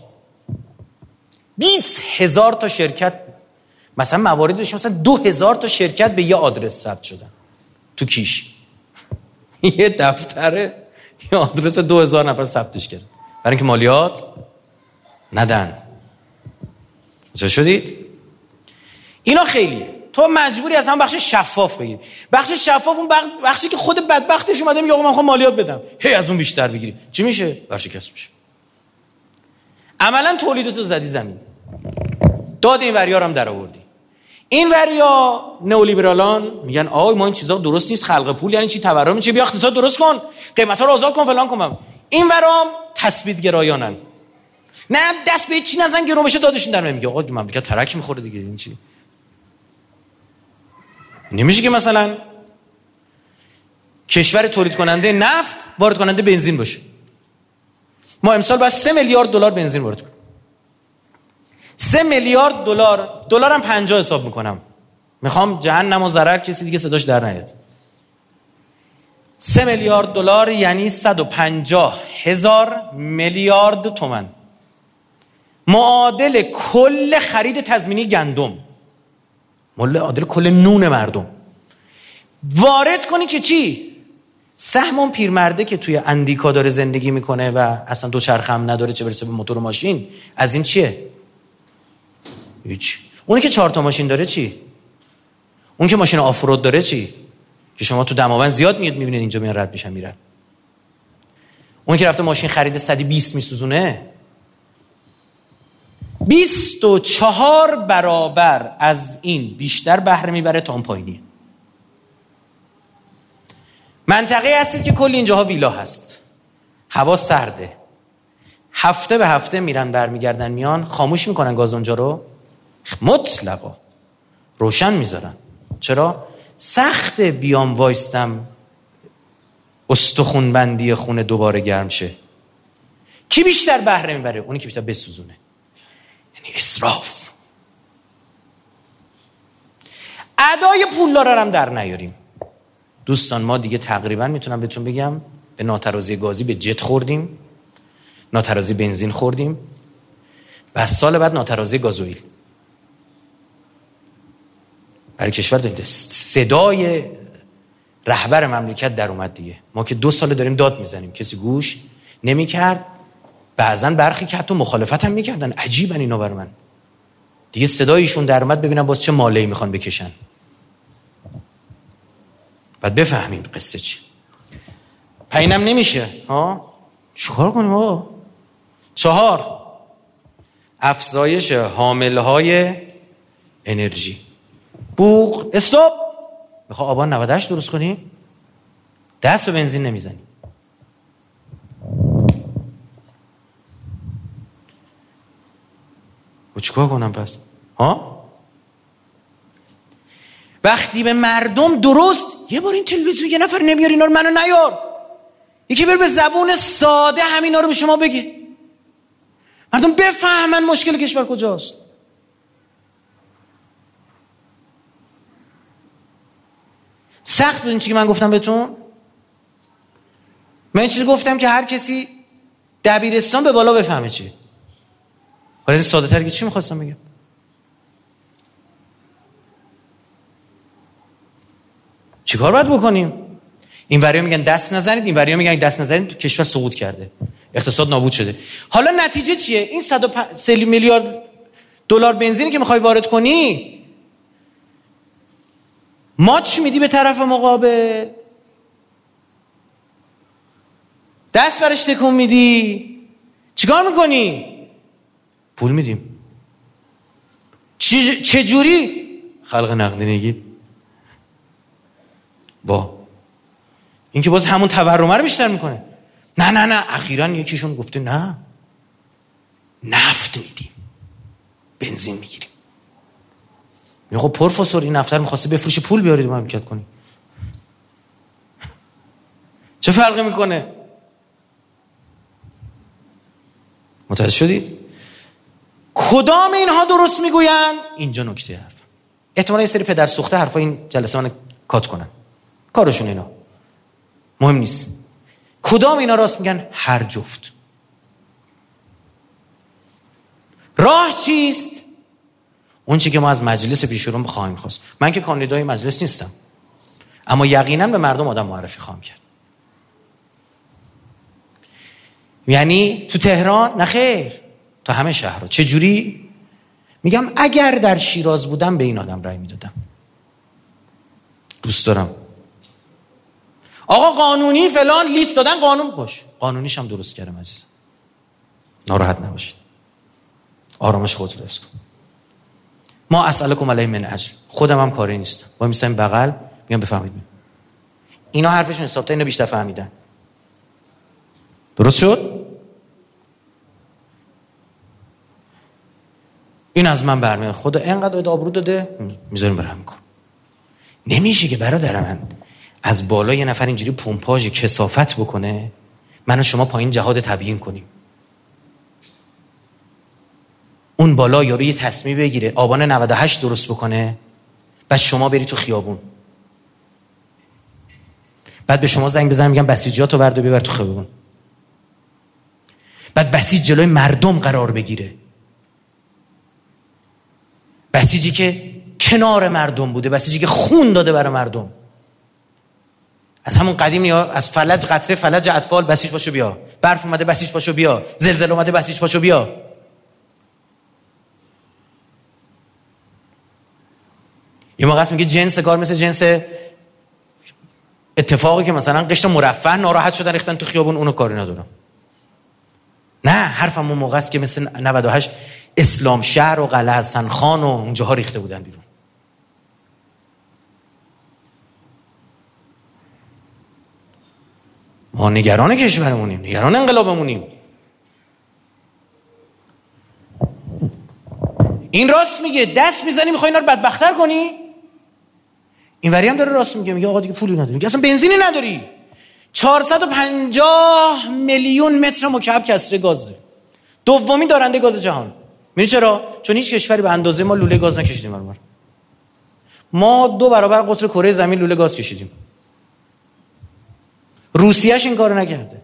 بیست هزار تا شرکت، مثلا مواردی داشتیم مثلا دو هزار تا شرکت به یه آدرس ثبت شدن تو کیش. یه دفتره یه آدرس دو هزار نفر ثبتش کرد برای اینکه مالیات ندن. چه شدید؟ اینا خیلیه. تو مجبوری از هم بخش شفاف بگیری. بخش شفاف اون بخشی که خود بدبختش اومده میگه آقا من میخوام مالیات بدم، هی از اون بیشتر بگیری. چی میشه؟ ورشکست میشه. عملا تولیداتو زدی زمین. داد این وریا رو هم در آوردی. این وریا نئولیبرالان میگن آقا ما این چیزا درست نیست، خلق پول یعنی چی، تورم چی، بیا اقتصاد درست کن، قیمتا رو آزاد کن، فلان کن. این ورام تثبیت گرایانن. نه دست به چی نزن گرو بشه دادشون در میگه آقا مملکت ترک میخوره دیگه. این چی؟ نمیشه که مثلا کشور تولید کننده نفت وارد کننده بنزین باشه. ما امسال باید سه میلیارد دلار بنزین وارد کنیم. سه میلیارد دلار، دلارم پنجاه حساب میکنم. میخوام جهنم و ضرر کسی دیگه صداش در نیاد. سه میلیارد دلار یعنی صد و پنجاه هزار میلیارد تومان. معادل کل خرید تضمینی گندم، معادل کل نون مردم. وارد کنی که چی؟ سهم اون پیرمرده که توی اندیکا داره زندگی میکنه و اصلا دو چرخه هم نداره چه برسه به موتور و ماشین، از این چیه؟ هیچ. اونی که چهار تا ماشین داره چی؟ اون که ماشین آفرود داره چی؟ که شما تو دماوند زیاد میاد میبینید اینجا میان رد میشن میرن. اون که رفته ماشین خریده صد و بیست میسوزونه، بیست و چهار برابر از این بیشتر بهره میبره تا اون پایینیه. منطقه هستید که کلی اینجاها ویلا هست، هوا سرده، هفته به هفته میرن برمیگردن میان، خاموش میکنن گاز اونجا رو، مطلقا روشن میذارن. چرا؟ سخت بیام وایستم استخون بندی خونه دوباره گرم شه. کی بیشتر بهره میبره؟ اونی که بیشتر بسوزونه. یعنی اسراف. ادای پولدارا هم در نیاریم دوستان. ما دیگه تقریبا میتونم بهتون بگم به ناترازی گازی به جت خوردیم، ناترازی بنزین خوردیم و از سال بعد ناترازی گازوئیل. برای کشور دارید صدای رهبر مملکت در اومد دیگه. ما که دو سال داریم داد میزنیم، کسی گوش نمیکرد. بعضا برخی که حتی مخالفت هم میکردن. عجیبن اینا برای من. دیگه صدایشون در اومد، ببینم باز چه ماله‌ای میخوان بکشن. بعد بفهمیم قصه چی. پینم نمیشه ها، چیکار کنیم آقا؟ چهار، افزایش حاملهای انرژی. بوق استاپ. میخوای آبان نود و هشت درست کنی؟ دست به بنزین نمیزنی. و چیکار کنم پس؟ ها؟ وقتی به مردم درست، یه بار این تلویزیون یه نفر نمیار اینا رو، منو نیار. یکی بر به زبون ساده همینا رو به شما بگه، مردم بفهمن مشکل کشور کجاست. سخت بود این چیزی که من گفتم بهتون. من این چیزی گفتم که هر کسی دبیرستان به بالا بفهمه چیه. حالا از ساده تر که چی میخواستم بگم؟ چی کار باید بکنیم؟ این وریا میگن دست نزنید، این وریا میگن دست نزنید، کشور سقوط کرده، اقتصاد نابود شده. حالا نتیجه چیه؟ این صد و پنجاه میلیارد دلار بنزینی که میخوای وارد کنی، ماچ میدی به طرف مقابل، دست برش تکون میدی، چیکار میکنی؟ پول میدیم. چه جوری؟ خلق نقدینگی. با این که باز همون تورمه رو بیشتر میکنه. نه نه نه اخیراً یکیشون گفته نه، نفت میدیم، بنزین میگیریم. میگه خب پروفسور این نفت رو میخواسته بفروشه پول بیارید مملکت کنی. چه فرقی میکنه؟ متوجه شدید؟ کدام اینها درست میگویند؟ اینجا نکته حرف. احتمالاً یه سری پدر سوخته حرفا این جلسه من کات کنن، کارشون اینا، مهم نیست. کدام اینا راست میگن؟ هر جفت. راه چیست؟ اون چی که ما از مجلس پیشرو خواهیم خواست. من که کاندیدای مجلس نیستم، اما یقینا به مردم آدم معرفی خواهم کرد. یعنی تو تهران نه خیر، تو همه شهرها. چه جوری؟ میگم اگر در شیراز بودم به این آدم رأی میدادم. دوست دارم آقا قانونی فلان لیست دادن، قانون باش، قانونیش هم درست کردم عزیزم، ناراحت نباشید، آرامش خودت حفظ کن. ما اسالکم علیه من اجر، خودم هم کاری نیستم، با میسم بغل میگم بفهمید. اینا حرفشون حساب تا اینا بیشتر فهمیدن. درست شد؟ این از من برمیاد. خدا اینقدر آبرو داده میذاریم برام کن. نمیشه که برادر من از بالا یه نفر اینجوری پمپاژ کثافت بکنه، من و شما پایین جهاد تبیین کنیم. اون بالا یارو یه تصمیم بگیره آبان نود و هشت درست بکنه، بعد شما بری تو خیابون، بعد به شما زنگ بزنم میگم بسیجیاتو برد و ببر تو خیابون، بعد بسیج جلوی مردم قرار بگیره، بسیجی که کنار مردم بوده، بسیجی که خون داده برای مردم، از همون قدیم یا از فلج قطره فلج اطفال بسیج پاشو بیا، برف اومده بسیج پاشو بیا، زلزله اومده بسیج پاشو بیا. یه موقع است میگه جنس کار مثل جنس اتفاقی که مثلا قشر مرفه ناراحت شدن ریختن تو خیابون، اونو کاری ندارم. نه، حرفم اون موقع است که مثل نود و هشت اسلام شهر و قلعه حسن خان و اونجاها ریخته بودن بیرون. ما نگران کشورمونیم، نگران انقلابمونیم. این راست میگه، دست میزنی میخوای اینا رو بدبختر کنی. این وری هم داره راست میگه، میگه آقا دیگه پولی نداری، میگه اصلا بنزینی نداری. چهارصد و پنجاه میلیون متر مکعب کسره گاز داره، دومی دارنده گاز جهان. میدونی چرا؟ چون هیچ کشوری به اندازه ما لوله گاز نکشیدیم. ما ما دو برابر قطر کره زمین لوله گاز کشیدیم. روسیه‌اش این کارو نکرده.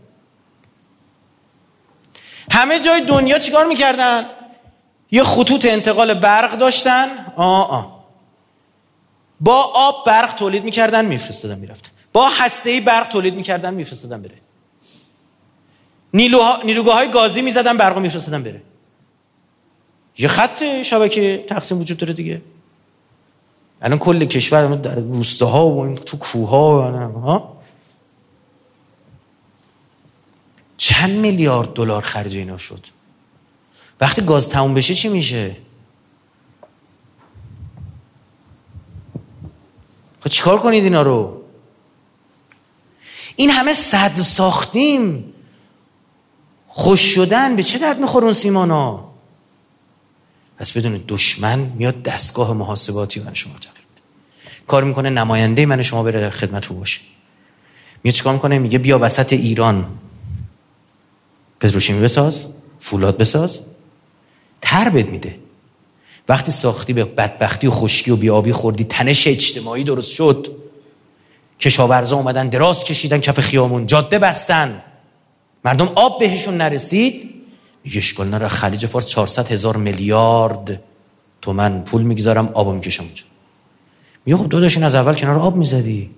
همه جای دنیا چیکار میکردن؟ یه خطوط انتقال برق داشتن. آه آه. با آب برق تولید میکردن میفرستادن میرفتن، با هسته‌ای برق تولید میکردن میفرستادن بره، نیروها نیروگاه‌های گازی میزدن برقو میفرستادن بره. یه خط شبکه تقسیم وجود داره دیگه. الان کل کشور در روستاها و تو کوه‌ها و ها چند میلیارد دلار خرج اینا شد. وقتی گاز تموم بشه چی میشه؟ خب چیکار کنید اینا رو؟ این همه سد ساختیم، خوش شدن به چه درد میخوره اون سیمانا؟ پس بدون دشمن میاد دستگاه محاسباتی من شما تغییر بده، کار میکنه نماینده من شما بره در خدمت او باشه. میاد چیکار میکنه؟ میگه بیا وسط ایران پتروشیمی بساز، فولاد بساز، تر بد میده. وقتی ساختی به بدبختی و خشکی و بیابی خوردی، تنش اجتماعی درست شد، کشاورزا اومدن دراز کشیدن کف خیامون، جاده بستن، مردم آب بهشون نرسید، میگه اشکال نره خلیج فارس چهارصد هزار میلیارد تومن پول میگذارم آبو میکشم اونجا. میگه خب داداش این از اول کنار آب میزدی.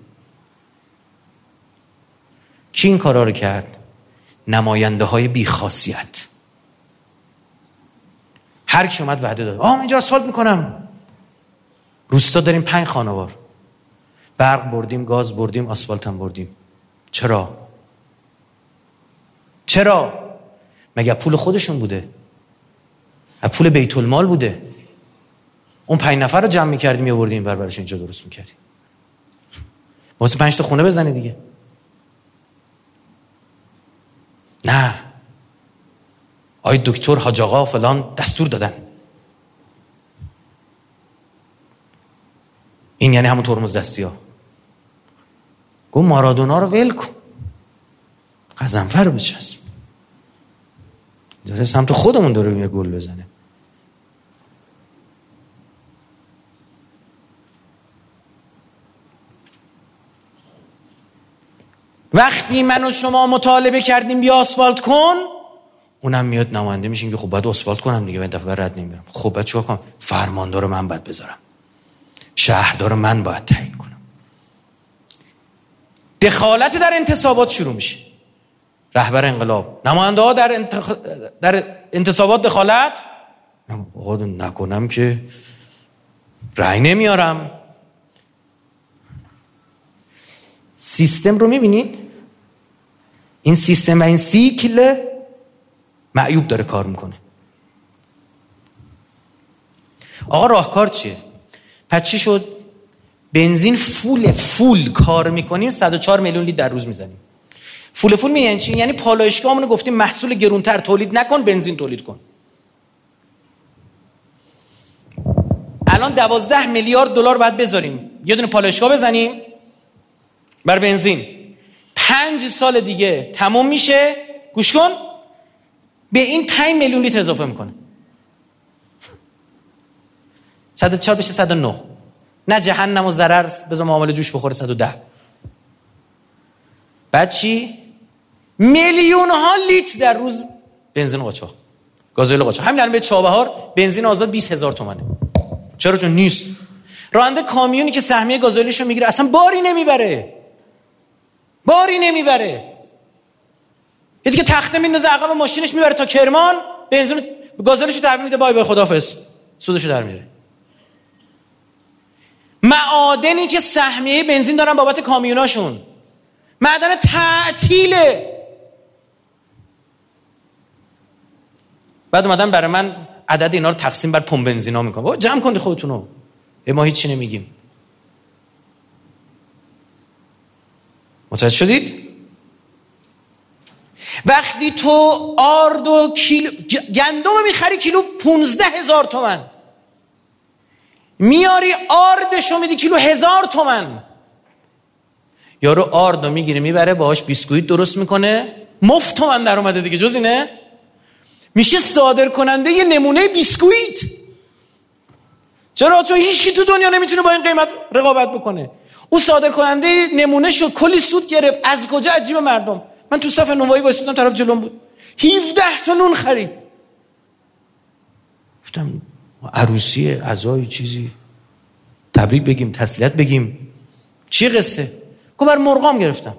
کی این کارا رو کرد؟ نماینده های بیخاصیت. هر کی اومد وعده داد آه اینجا آسفالت میکنم. روستا داریم پنج خانوار، برق بردیم، گاز بردیم، آسفالت هم بردیم. چرا؟ چرا؟ مگه پول خودشون بوده؟ از پول بیت المال بوده؟ اون پنج نفر رو جمع میکردیم میآوردیم بر برش اینجا درست میکردیم. واسه پنج تا خونه بزنی دیگه. نه، آی دکتر حاج آقا فلان دستور دادن. این یعنی همون ترمز دستی ها. گو مارادونا رو ول کن، قزنفر رو بچسب، داره سمت خودمون داره یه گل بزنه. وقتی من و شما مطالبه کردیم بیا آسفالت کن، اونم میاد نماینده میشین که خب باید آسفالت کنم دیگه، من دفعه رد نمیرم. خب باید چیکار کنم؟ فرماندار من باید بذارم، شهردار من باید تعیین کنم. دخالت در انتصابات شروع میشه. رهبر انقلاب، نماینده ها در, انتخ... در انتصابات دخالت آقا نکنم که رأی نمیارم. سیستم رو میبینید؟ این سیستم و این سیکل معیوب داره کار میکنه. آقا راهکار چیه؟ پس چی شد؟ بنزین فول فول کار میکنیم، صد و چهار میلیون لیتر در روز میزنیم. فول فول میگن چی؟ یعنی پالایشگاهمون گفتیم محصول گرونتر تولید نکن، بنزین تولید کن. الان دوازده میلیارد دلار باید بذاریم یه دونه پالایشگاه بزنیم بر بنزین. پنج سال دیگه تموم میشه، گوش کن، به این پنج میلیون لیتر اضافه میکنه. صد و چهار بشه صد و نه. نه جهنم و ضرر، بذار معامله جوش بخوره صد و ده. بعد چی؟ میلیون ها لیتر در روز بنزین قاچاق، گازوئیل قاچاق. همین الان به چابهار بنزین آزاد بیست هزار تومنه. چرا؟ چون نیست. راننده کامیونی که سهمیه گازوئیلشو میگیره اصلا باری نمیبره. باری نمیبره. یکی که تخته میندازه عقب ماشینش میبره تا کرمان، بنزین گازولش رو تحویل میده، بای بای خداحافظ، سودشو در میاره. معادنی که سهمیه بنزین دارن بابت کامیوناشون، معدن تعطیله. بعد اومدن برای من عدد اینا رو تقسیم بر پمپ بنزینا میکنن. بابا جمع کنید خودتونو، ما هیچی نمیگیم. متوجه شدید؟ وقتی تو آرد و کیلو گندم میخری کیلو پونزده هزار تومن، میاری آردشو میدی کیلو هزار تومن، یارو آردو میگیره میبره باهاش بیسکویت درست میکنه، مفت تومن در اومده دیگه، جز اینه؟ میشه صادر کننده یه نمونه بیسکویت. چرا؟ چون هیچکی تو دنیا نمیتونه با این قیمت رقابت بکنه. اون صادر کننده نمونه شو کلی سود گرفت. از کجا؟ عجیب مردم. من تو صف نونوایی وایسادم، طرف جلوم بود هفده تا نون خرید. گفتم عروسیه، عزای چیزی، تبریک بگیم، تسلیت بگیم، چی قصه؟ گفت بر مرغام گرفتم.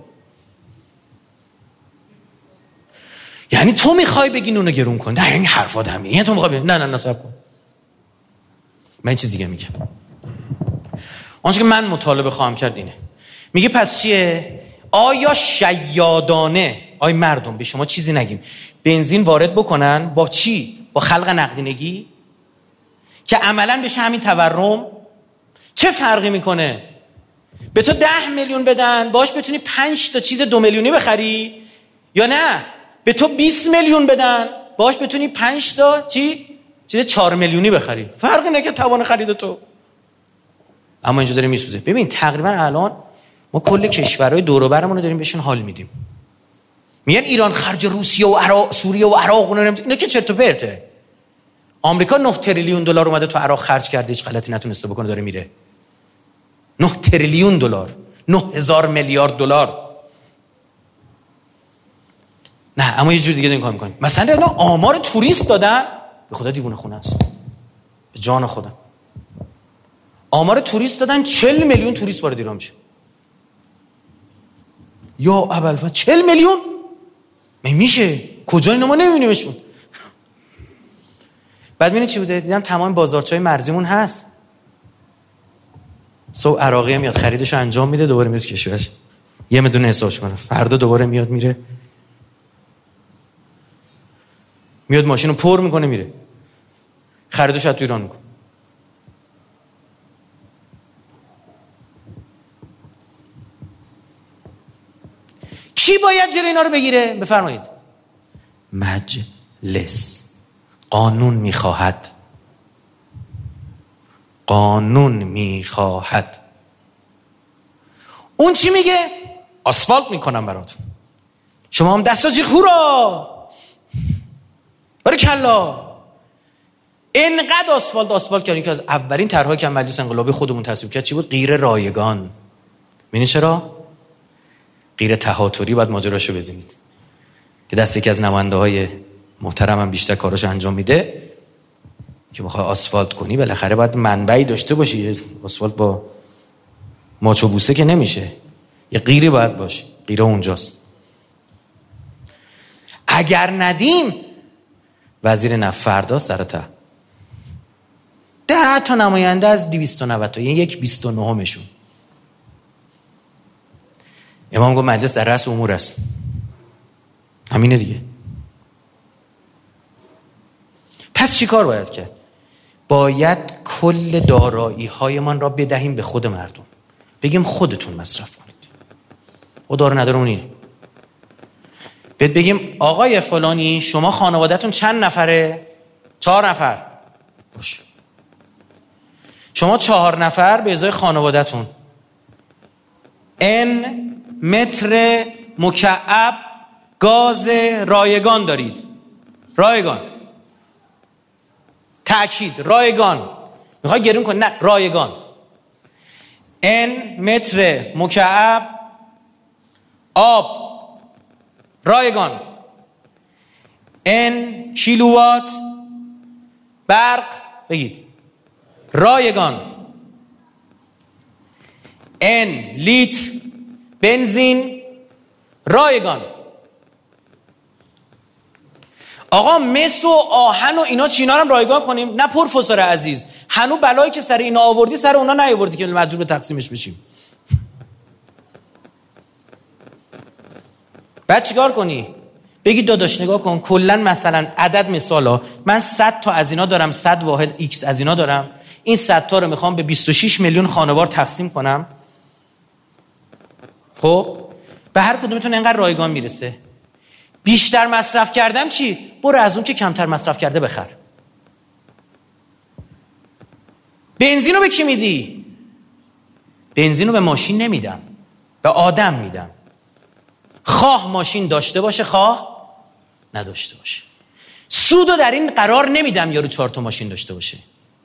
یعنی تو میخوای بگی نونو گرون کن؟ نه این حرفات همین. یعنی تو میخوای بگی نه نه نصب کن. من چیز دیگه میگم. آنچه که من مطالبه خواهم کرد اینه. میگه پس چیه؟ آیا شیادانه، آیا مردم به شما چیزی نگیم، بنزین وارد بکنن با چی؟ با خلق نقدینگی که عملاً بشه همین تورم؟ چه فرقی میکنه؟ به تو ده میلیون بدن باش بتونی پنج تا چیز دو میلیونی بخری، یا نه به تو بیست میلیون بدن باش بتونی پنج تا چی؟ چیز چهار میلیونی بخری. فرقی نه که توان خرید تو. اما اینجا داره میسوزه. ببین تقریبا الان ما کل کشورهای دور و برمون رو داریم بهشون حال میدیم. میگن ایران خرج روسیه و عراق، سوریه و عراق و اینا که چرت و پرته. آمریکا نه تریلیون دلار اومده تو عراق خرج کرده، هیچ غلطی نتونسته بکنه، داره میره. نه تریلیون دلار، نه هزار میلیارد دلار. نه اما یه جور دیگه این کار میکنیم. مثلا الان آمار توریست دادن، به خدا دیوونه خونه است، به جان خودم. آمار توریست دادن، چهل میلیون توریست وارد ایران میشه. یا ابوالفضل چهل میلیون میشه؟ کجا اینا ما نمیبینیمشون؟ بعد ببینید چی بوده؟ دیدم تمام بازارچه‌های مرزیمون هست. صبح عراقی میاد خریدشو انجام میده، دوباره میاد کشورش یه میدونه حسابش کنه، فردا دوباره میاد میره، میاد ماشینو پر میکنه میره، خریدش از تو ایران میکنه. کی باید جلوی اینا رو بگیره؟ بفرمایید. مجلس. قانون میخواهد، قانون میخواهد. اون چی میگه؟ آسفالت میکنم براتون، شما هم دستا جیغ هورا بارکلا. اینقدر آسفالت آسفالت کردن که از اولین طرحهایی که مجلس انقلابی خودمون تصویب کرد چی بود؟ غیر رایگان. می‌بینید چرا؟ غیر تهاتری. باید ماجراشو بدونید که دست یکی از نماینده‌های محترمم بیشتر کاراشو انجام میده که بخوای آسفالت کنی بالاخره باید منبعی داشته باشی. آسفالت با ماچ و بوسه که نمیشه، یه غیری باید باشه. غیره اونجاست. اگر ندیم وزیر نفت فردا سر ته ده تا نماینده از دویست و نود تا، یعنی یک بیست و نهمشون. امام گفت مجلس در رأس امور است. همینه دیگه. پس چی کار باید کرد؟ باید کل دارایی های من را بدهیم به خود مردم، بگیم خودتون مصرف کنید. او داره نداره اون اینه. بهت بگیم آقای فلانی شما خانوادهتون چند نفره؟ چهار نفر. باشه. شما چهار نفر به ازای خانوادهتون ان متر مکعب گاز رایگان دارید. رایگان. تأکید رایگان. میخوای گرون کن؟ نه رایگان. ان متر مکعب آب رایگان. ان کیلووات برق بگید رایگان. ان لیتر بنزین رایگان. آقا مس و آهن و اینا چینا رو هم رایگان کنیم؟ نه پروفسور عزیز، هنو بلایی که سر اینا آوردی سر اونا نیاوردی که مجبور به تقسیمش بشیم. بعد چیکار کنی؟ بگی داداش نگاه کن کلا مثلا عدد مثالا من صد تا از اینا دارم، صد واحد ایکس از اینا دارم، این صد تا رو میخوام به بیست و شش میلیون خانوار تقسیم کنم. خب به هر کدومتون اینقدر رایگان میرسه. بیشتر مصرف کردم چی؟ برو از اون که کمتر مصرف کرده بخر. بنزینو به کی میدی؟ بنزینو به ماشین نمیدم، به آدم میدم. خواه ماشین داشته باشه خواه نداشته باشه. سودو در این قرار نمیدم یارو چهار تا ماشین داشته باشه.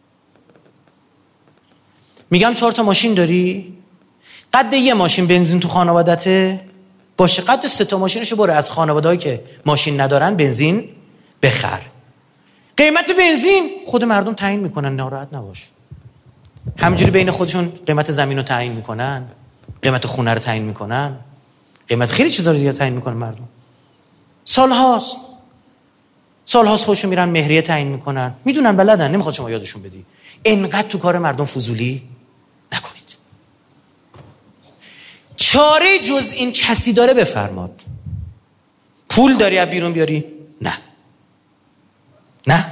میگم چهار تا ماشین داری؟ قد یه ماشین بنزین تو خانوادته باشه، قد سه تا ماشینشو برو از خانواده‌هایی که ماشین ندارن بنزین بخر. قیمت بنزین خود مردم تعیین میکنن، ناراحت نباش. همینجوری بین خودشون قیمت زمین رو تعیین میکنن، قیمت خونه رو تعیین میکنن، قیمت خیلی چیزا رو دیگه تعیین میکنن مردم. سالهاست سالهاست خودشون میرن مهریه تعیین میکنن، میدونن بلدن، نمیخواد شما یادشون بدی. انقدر تو کار مردم فضولی نکنید. چاره جز این کسی داره بفرماد. پول داری از بیرون بیاری؟ نه نه.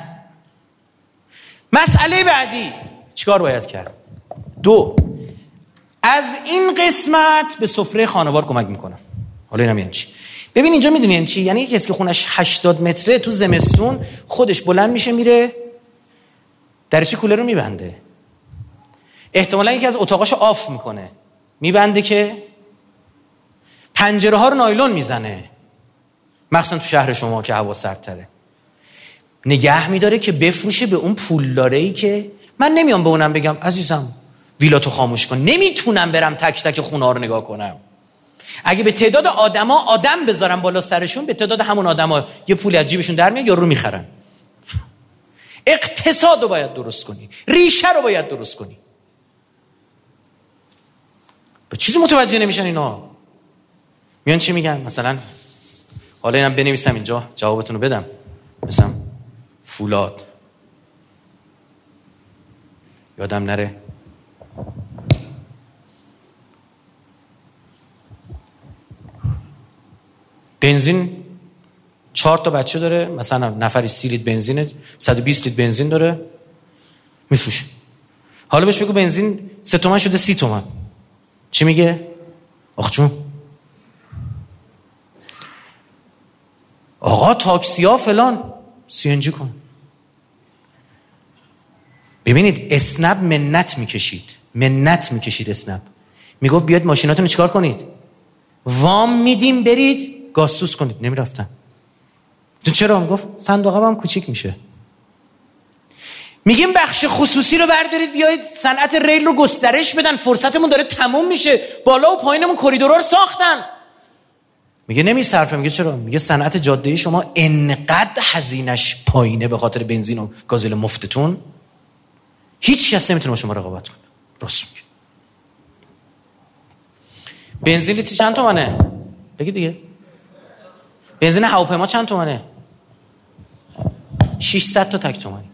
مسئله بعدی چیکار باید کرد؟ دو، از این قسمت به سفره خانوار کمک میکنم. حالا اینم یعنی چی؟ ببین اینجا میدونی یعنی چی؟ یعنی یکی کسی که خونش هشتاد متره تو زمستون خودش بلند میشه میره درچه کولر رو میبنده، احتمالاً یکی از اتاقاشو آف میکنه میبنده که پنجره ها رو نایلون میزنه، مخصوصا تو شهر شما که هوا سردتره، نگه میداره که بفروشه به اون پولداره‌ای که من نمیام به اونم بگم عزیزم ویلاتو خاموش کن، نمیتونم برم تک تک خونه ها رو نگاه کنم. اگه به تعداد آدما آدم بذارم بالا سرشون، به تعداد همون آدما یه پولی از جیبشون در میاد یا رو میخرن. اقتصاد رو باید درست کنی، ریشه رو باید درست کنی. به چیزی متوجه نمیشن اینا. میان چی میگن؟ مثلا حالا اینم بنویسم اینجا جوابتون رو بدم. مثلا فولاد یادم نره، بنزین چهار تا بچه داره، مثلا نفری سی لیتر بنزینه، صد و بیست لیتر بنزین داره میفروشه. حالا بهش بگو بنزین سه تومن شده سی تومن، چی میگه؟ آخ جون آقا تاکسی ها فلان سی ان جی کن. ببینید اسنپ منت میکشید، منت میکشید اسنپ، میگفت بیاید ماشیناتون چیکار کنید؟ وام میدیم برید گازسوز کنید. نمیرفتن. تو چرا؟ میگفت صندوق هم کوچیک میشه. میگیم بخش خصوصی رو بردارید بیایید صنعت ریل رو گسترش بدن، فرصتمون داره تموم میشه، بالا و پایینمون کریدورا رو ساختن. میگه نمیصرفه. میگه چرا؟ میگه صنعت جاده‌ای شما انقدر هزینه‌اش پایینه به خاطر بنزین و گازوئیل مفتتون، هیچ کس نمیتونه با شما رقابت کنه. راست میگه. بنزین لیتر چند تومنه؟ بگید دیگه. بنزین هواپیما چند تومنه؟ ششصد تا تک تومانی.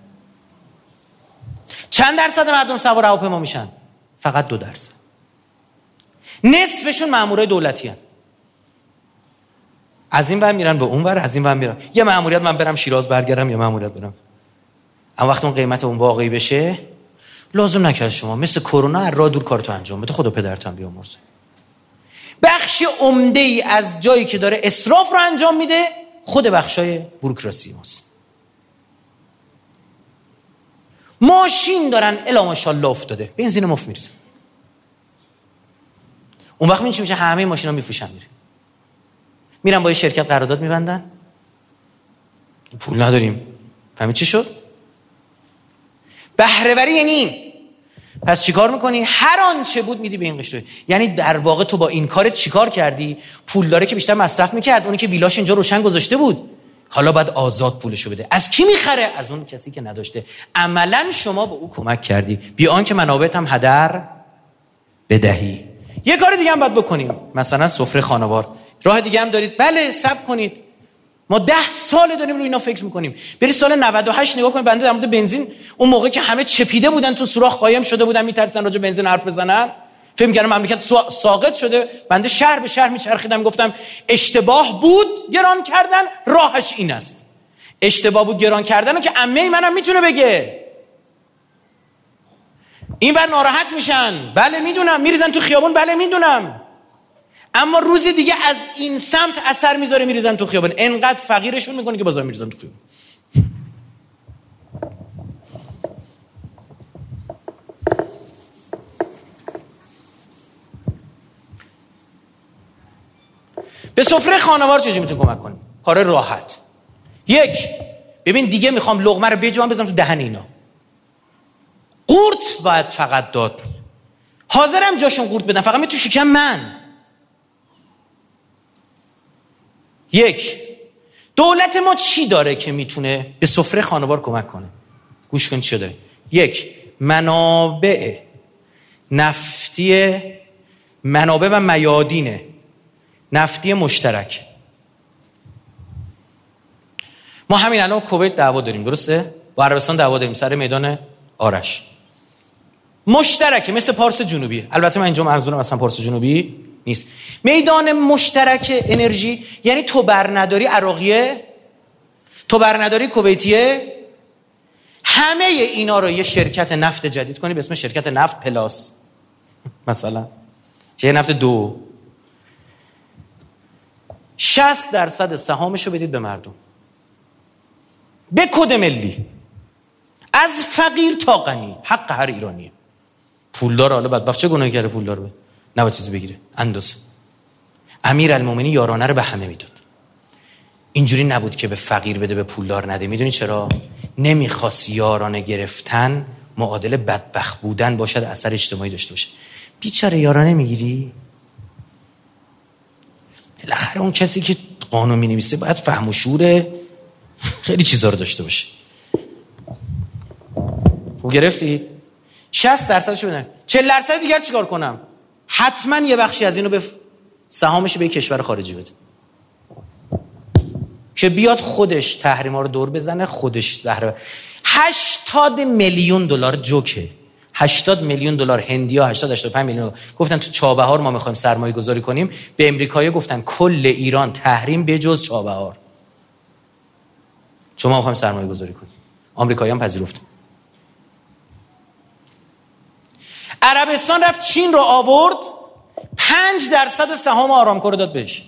چند درصد مردم سوار هواپیما میشن؟ فقط دو درصد. نصفشون مامورای دولتی هن. از این ور میرن به اون ور، از این ور میرن. یه ماموریت من برم شیراز برگردم، یه ماموریت برم. اما وقتی اون قیمت اون واقعی بشه، لازم نکرد شما مثل کرونا راه دور کارتو انجام بده، خدا پدرتم بیامرزه. بخش عمده ای از جایی که داره اسراف رو انجام میده خود بخشای بوروکراسی ماست. ماشین دارن الا ماشاءالله افتاده، بنزین مفت میریزن. اون وقت این چی میشه؟ همه ماشینا میفروشن میره. میرن با یه شرکت قرارداد میبندن، پول نداریم. فهمید چی شد؟ بهره وری یعنی این. پس چیکار میکنی؟ هر آنچه بود میدی به این قشر. یعنی در واقع تو با این کارت چیکار کردی؟ پولداره که بیشتر مصرف میکرد، اونی که ویلاش اینجا روشن گذاشته بود، حالا باید آزاد پولشو بده. از کی میخره؟ از اون کسی که نداشته. عملا شما به او کمک کردی بی آنکه منابعت هم هدر بدهی. یه کار دیگه هم باید بکنیم، مثلا سفره خانوار. راه دیگه هم دارید؟ بله صبر کنید. ما ده سال داریم روی اینا فکر میکنیم. بری سال نود و هشت نگاه کنید، بنده در مورد بنزین اون موقع که همه چپیده بودن تو سوراخ قایم شده بودن میترسن راجع بنزین حرف بزنن، فکر می‌کردم مملکت ساقط شده. بنده شهر به شهر میچرخیدم گفتم اشتباه بود گران کردن، راهش این است. اشتباه بود گران کردن رو که عمه منم میتونه بگه. این بر ناراحت میشن، بله میدونم، میریزن تو خیابون، بله میدونم، اما روز دیگه از این سمت اثر میذاره میریزن تو خیابون. انقدر فقیرشون میکنه که بازار میریزن تو خیابون. به سفره خانوار چجوری میتونی کمک کنی؟ کار راحت. یک، ببین دیگه میخوام لقمه رو بجوام بزنم تو دهن اینا. قورت باید فقط داد. حاضرم جاشون قورت بدم، فقط می تو شکم من. یک، دولت ما چی داره که میتونه به سفره خانوار کمک کنه؟ گوش کن چی داره. یک، منابع نفتی، منابع و میادین نفتی مشترک. ما همین الان کویت دعوا داریم، درسته؟ با عربستان دعوا داریم سر میدان آرش. مشترکه، مثل پارس جنوبی. البته من اینجا منظورم اصلا پارس جنوبی نیست. میدان مشترک انرژی یعنی تو بر نداری عراقیه، تو بر نداری کویتیه، همه اینا رو یه شرکت نفت جدید کنی به اسم شرکت نفت پلاس مثلا، یه نفت دو، شصت درصد سهامشو بدید به مردم به کد ملی، از فقیر تا غنی، حق هر ایرانیه. پولدار حالا بدبخت چه گناهی کرده پولدار به نباید چیزی بگیره اندازه. امیرالمومنین یارانه رو به همه میداد، اینجوری نبود که به فقیر بده به پولدار نده. میدونی چرا؟ نمیخواست یارانه گرفتن معادل بدبخت بودن باشد، اثر اجتماعی داشته باشه. بیچاره یارانه میگیری، بالاخره اون کسی که قانون مینویسه باید فهم و شعور خیلی چیزا رو داشته باشه. خوب گرفتید؟ شصت درصدشو بدن. چهل درصد دیگر چیکار کنم؟ حتما یه بخشی از اینو به سهامش به کشور خارجی بده که بیاد خودش تحریما رو دور بزنه، خودش زهره. هشتاد میلیون دلار جوکه. هشتاد میلیون دلار هندیا، هشتاد هشتاد و پنج میلیون گفتن تو چابهار ما میخوایم سرمایه گذاری کنیم. به امریکایی گفتن کل ایران تحریم به جز چابهار، شما میخوایم سرمایه گذاری کنیم. آمریکایی‌ها هم پذیرفتن. عربستان رفت چین رو آورد، پنج درصد سهام آرامکو رو داد بهش.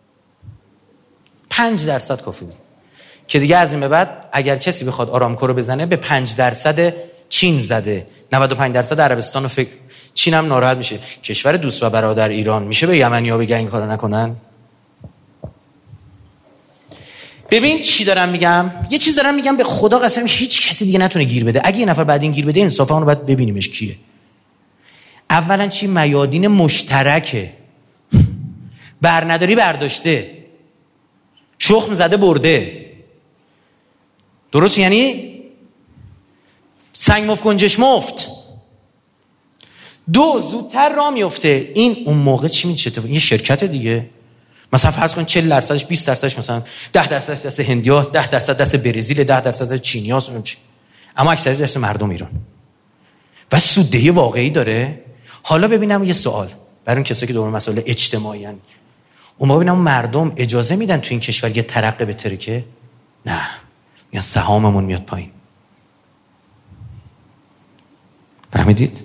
پنج درصد کافی بود که دیگه از این به بعد اگر کسی بخواد آرامکو رو بزنه به پنج درصد چین زده، نود و پنج درصد عربستان رو فکر. چین هم ناراحت میشه. کشور دوست و برادر ایران میشه به یمنی‌ها بگن این کارو نکنن؟ ببین چی دارم میگم، یه چیز دارم میگم به خدا قسم هیچ کسی دیگه نتونه گیر بده. اگه یه نفر بعد این گیر بده انصافا اون رو باید ببینیمش کیه. اولا چی؟ میادین مشترکه. برنداری برداشته، شخم زده برده، درست؟ یعنی سنگ مفت گنجش مفت. دو، زودتر راه میفته. این اون موقع چی میشه؟ یه شرکت دیگه، مثلا فرض کن چهل درصدش بیست درصدش مثلا ده درصدش دست هندی‌ها، ده درصد دست برزیل، ده درصد دست چینی‌هاست، اما اکثریت دست مردم ایران و سوددهی واقعی داره. حالا ببینم یه سوال برای اون کسایی که دور مسائل اجتماعی ان، اون موقع ببینم مردم اجازه میدن تو این کشور یه ترقه بترکه؟ نه، میگن سهاممون میاد پایین. فهمیدید؟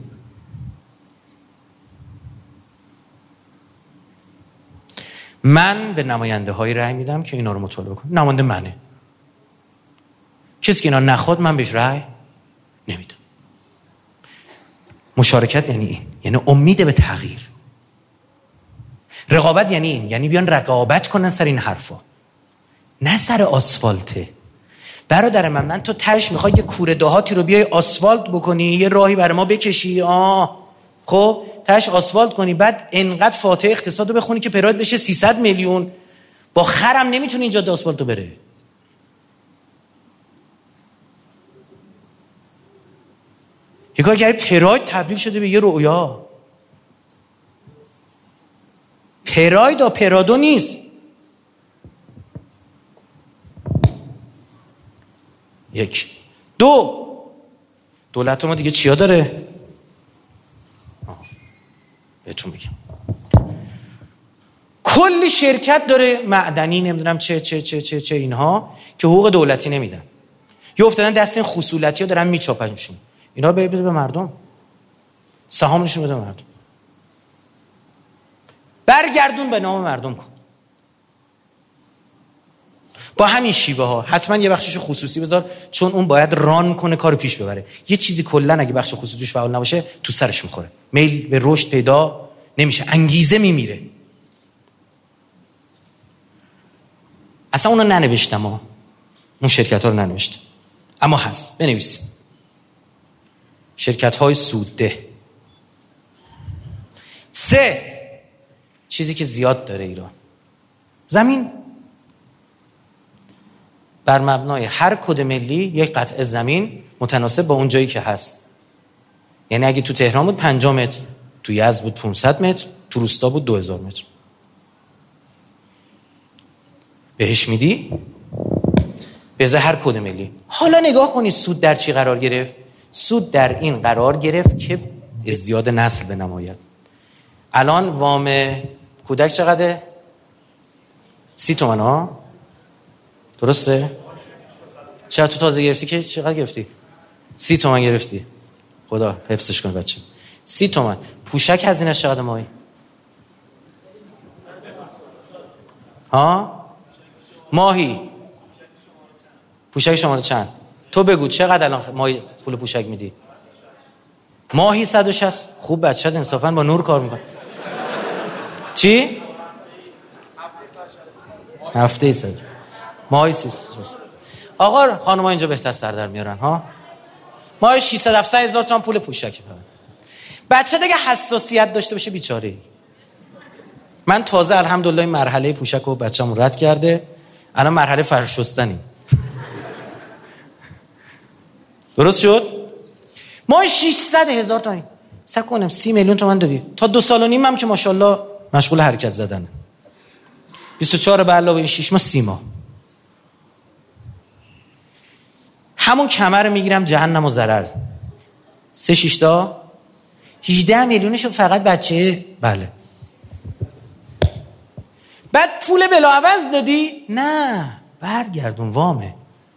من به نماینده های رأی میدم که اینا رو مطالبه کنه. نماینده منه. کسی که اینا نخواد من بهش رأی نمیدم. مشارکت یعنی این، یعنی امید به تغییر. رقابت یعنی این، یعنی بیان رقابت کنن سر این حرفا، نه سر آسفالته. برادر من، من تو تهش میخوای یه کوره دهاتی رو بیای آسفالت بکنی، یه راهی برای ما بکشی، آه خب تهش آسفالت کنی، بعد انقدر فاتحه اقتصاد رو بخونی که پراید بشه سیصد میلیون، با خرم نمیتونی اینجا آسفالت رو بره. یه کار کردی پراید تبدیل شده به یه رویا. پراید پرادو نیست. یک. دو، دولت ما دیگه چیا داره؟ آه. بهتون بگم کلی شرکت داره معدنی، نمیدونم چه چه چه چه چه اینها که حقوق دولتی نمیدن، یا افتادن دست این خصولتی ها دارن میچاپنشون. اینا رو بده به مردم، سهامشون بده به مردم، برگردون به نام مردم کن. با همین شیوه ها حتما یه بخشش خصوصی بذار، چون اون باید ران کنه، کارو پیش ببره. یه چیزی کلا اگه بخش خصوصیش فعال نباشه تو سرش میخوره، میل به رشد پیدا نمیشه، انگیزه میمیره. اصلا اونو ننوشتم ها، اون شرکت ها رو ننوشتم، اما هست، بنویسیم. شرکت های سودده. سه، چیزی که زیاد داره ایران، زمین. بر مبنای هر کد ملی یک قطعه زمین متناسب با اون جایی که هست. یعنی اگه تو تهران بود پنجاه متر، تو یزد بود پانصد متر، تو روستا بود دو هزار متر. بهش میدی به ازای هر کد ملی. حالا نگاه کنید سود در چی قرار گرفت؟ سود در این قرار گرفت که ازدیاد نسل بنماید. الان وام کودک چقدره؟ سی تومن ها، درسته؟ چرا تو تازه گرفتی که چقدر گرفتی؟ سی تومن گرفتی. خدا حفظش کنه بچه. سی تومن. پوشک هزینه‌اش چقدر ماهی؟ ها؟ ماهی. پوشک شماره چند؟ تو بگو چقدر الان ماهی پول پوشک میدی؟ ماهی صد و شصت. خوب بچه‌ت انصافاً با نور کار میکنه. چی؟ هفته ای صد. ماهی سیصد. آقا خانم‌ها اینجا بهتر سر در میارن ها. ماهی ششصد هفتصد هزار تومان پول پوشک. بچه دیگه حساسیت داشته باشه بیچاره. من تازه الحمدلله این مرحله پوشک رو بچه‌مون رد کرده. الان مرحله فرش شستنیم. درست شد؟ ماهی ششصد هزار تومان. سعی کنم سی میلیون تومان دادی. تا دو سال و نیم هم که ماشاءالله مشغول حرکت زدنه. بیست و چهار به علاوه این شش ماه سی ماه. همون کمر میگیرم جهنم و ضرر. سه شیشتا هجده میلیونشو فقط بچه. بله. بعد پول بلاعوض دادی؟ نه، برگردون وامه.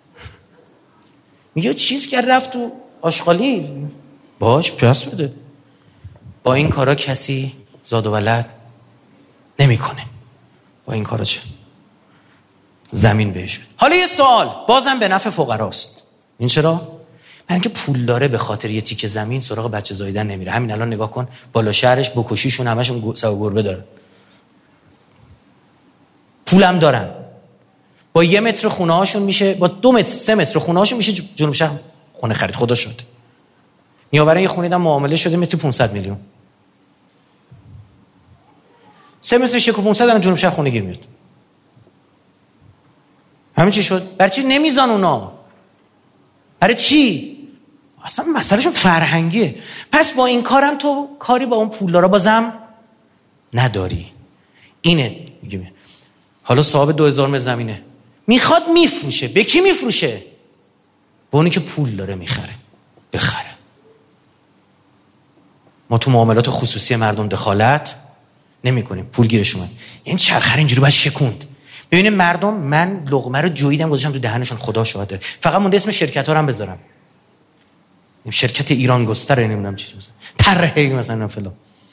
میگه چیز کرد رفت تو آشغالی. باش پس بده. با این کارا کسی زاد و ولد نمیکنه. با این کارا چه؟ زمین بهش بده. حالا یه سوال بازم به نفع فقراست. این چرا؟ من که پول داره به خاطر یه تیکه زمین سراغ بچه زاییدن نمیره. همین الان نگاه کن بالا شهرش بکشیشون همشون سو گربه دارن. پولم دارن. با یه متر خونه هاشون میشه، با دو متر سه متر خونه هاشون میشه جنوب شهر خونه خرید. خدا شد. نیاورن یه خونه دم معامله شده متر پانصد میلیون. سه متر شک و پانصد دارن جنوب شهر خونه گیر میاد. همین چی شد؟ برای چی نمیزان اونا؟ برای چی؟ اصلا مسئلهشون فرهنگیه. پس با این کارم تو کاری با اون پولدارا بازم نداری. اینه میگه. حالا صاحب دو هزار متر زمینه میخواد میفروشه. به کی میفروشه؟ به اونی که پول داره میخره. بخره. ما تو معاملات خصوصی مردم دخالت نمی کنیم. پول گیرش اومد. این چرخه اینجوری باید شکوند. ببینید مردم، من لقمه رو جویدم گذاشتم تو دهنشون، خدا شاهده. فقط مونده اسم شرکت ها رو هم بذارم. شرکت ایران گستر نمیدونم چی مثلا طرحی مثلا فلان.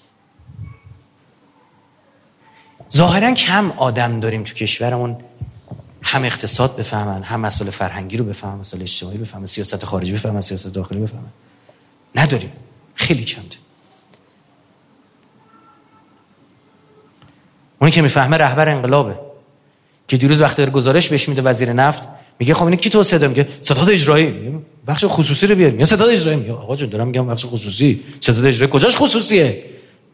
ظاهرا کم آدم داریم تو کشورمون هم اقتصاد بفهمن، هم مسائل فرهنگی رو بفهمن، مسائل اجتماعی بفهمن، سیاست خارجی بفهمن، سیاست داخلی بفهمن. نداریم. خیلی کمه. اونی که میفهمه رهبر انقلابه که دیروز وقتی داره گزارش بهش میده وزیر نفت، میگه خب اینو کی توسعه داد؟ میگه ستاد اجرایی. میگه بخش خصوصی رو بیاریم. یا ستاد اجرایی. میگه آقا جون دارم میگم بخش خصوصی. ستاد اجرایی کجاش خصوصیه؟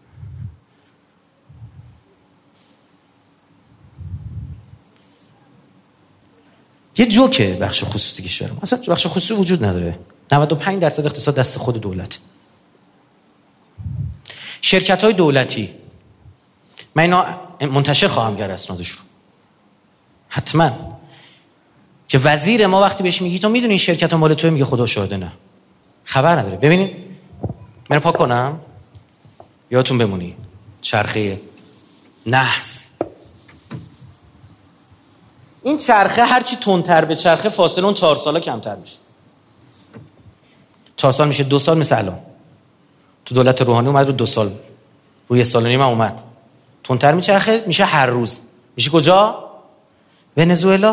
یه جوکه بخش خصوصی کشور. اصلا بخش خصوصی وجود نداره. نود و پنج درصد اقتصاد دست خود دولت. شرکت‌های دولتی، من اینا منتشر خواهم کرد اسنادش رو حتما، که وزیر ما وقتی بهش میگی تو میدونی این شرکت مال توه، میگه خدا شاهده نه، خبر نداره. ببینید من پاک کنم یادتون بمونی چرخه نحس، این چرخه هرچی تندتر به چرخه فاصله اون چهار ساله کمتر میشه. چهار سال میشه دو سال، مثل الان تو دولت روحانی اومد رو دو سال، روی سال و نیم هم اومد. تندتر میچرخه میشه هر روز. میشه کجا؟ ونزوئلا.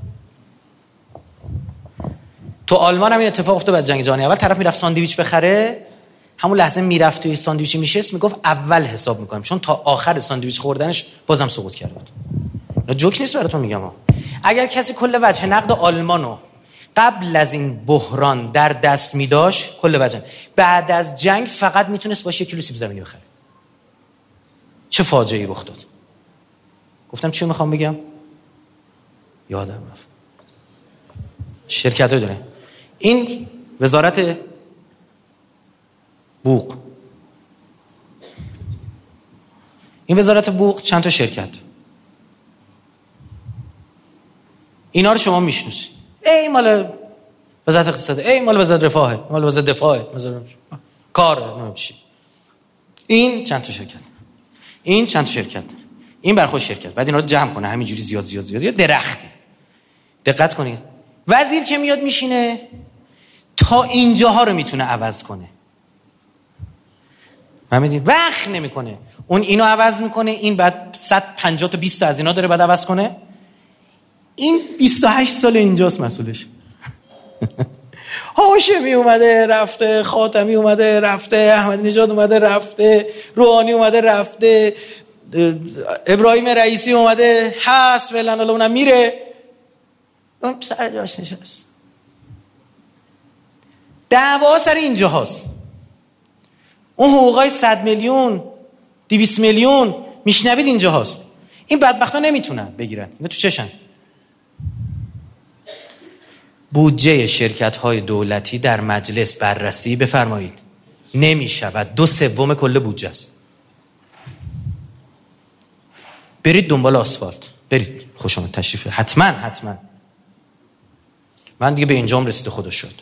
تو آلمان هم این اتفاق افتاد بعد جنگ جهانی اول. طرف میرفت ساندویچ بخره، همون لحظه میرفت توی ساندویچی میشست، میگفت اول حساب میکنم، چون تا آخر ساندویچ خوردنش بازم سقوط کرده بود. نه جوک نیست براتون میگم ها. اگر کسی کل وجه نقد آلمانو قبل از این بحران در دست میداشت، کل وجه بعد از جنگ فقط میتونست باشه یک کیلو سیب زمینی بخره. چه فاجعه‌ای رخ داد. گفتم چی میخوام بگم؟ یادم رفت. شرکت‌ها داره. این وزارت بوق، این وزارت بوق چند تا شرکت، اینا رو شما میشناسید. ای مال وزارت اقتصاد، ای مال وزارت رفاه، مال وزارت دفاع، وزارت کار، نمیشه. این چند تا شرکت، این چند تا شرکت، این برخوش شرکت. بعد اینا رو جمع کنه همینجوری زیاد زیاد زیاد یا درختی. دقت کنید. وزیر که میاد میشینه تا اینجاها رو میتونه عوض کنه. فهمیدید؟ وقت نمیکنه. اون اینو عوض میکنه، این بعد صد و پنجاه تا بیست تا از اینا داره بعد عوض کنه. این بیست و هشت سال اینجاست مسئولش. هاشمی اومده رفته، خاتمی اومده رفته، احمدی نژاد اومده رفته، روحانی اومده رفته، ابراهیم رئیسی اومده هست، فعلا حالا اونم میره، اون سر جاش نشست. دعوا سر اینجا هست. اون حقوقای صد میلیون دویست میلیون میشنوید اینجا هست. این بدبختا نمیتونن بگیرن. اینا تو چشن. بودجه شرکت‌های دولتی در مجلس بررسی بفرمایید نمی‌شود. دو سوم کل بودجه است. برید دنبال آسفالت، برید خوش آمد تشریف، حتما حتما. من دیگه به اینجام رسیده خدا شد.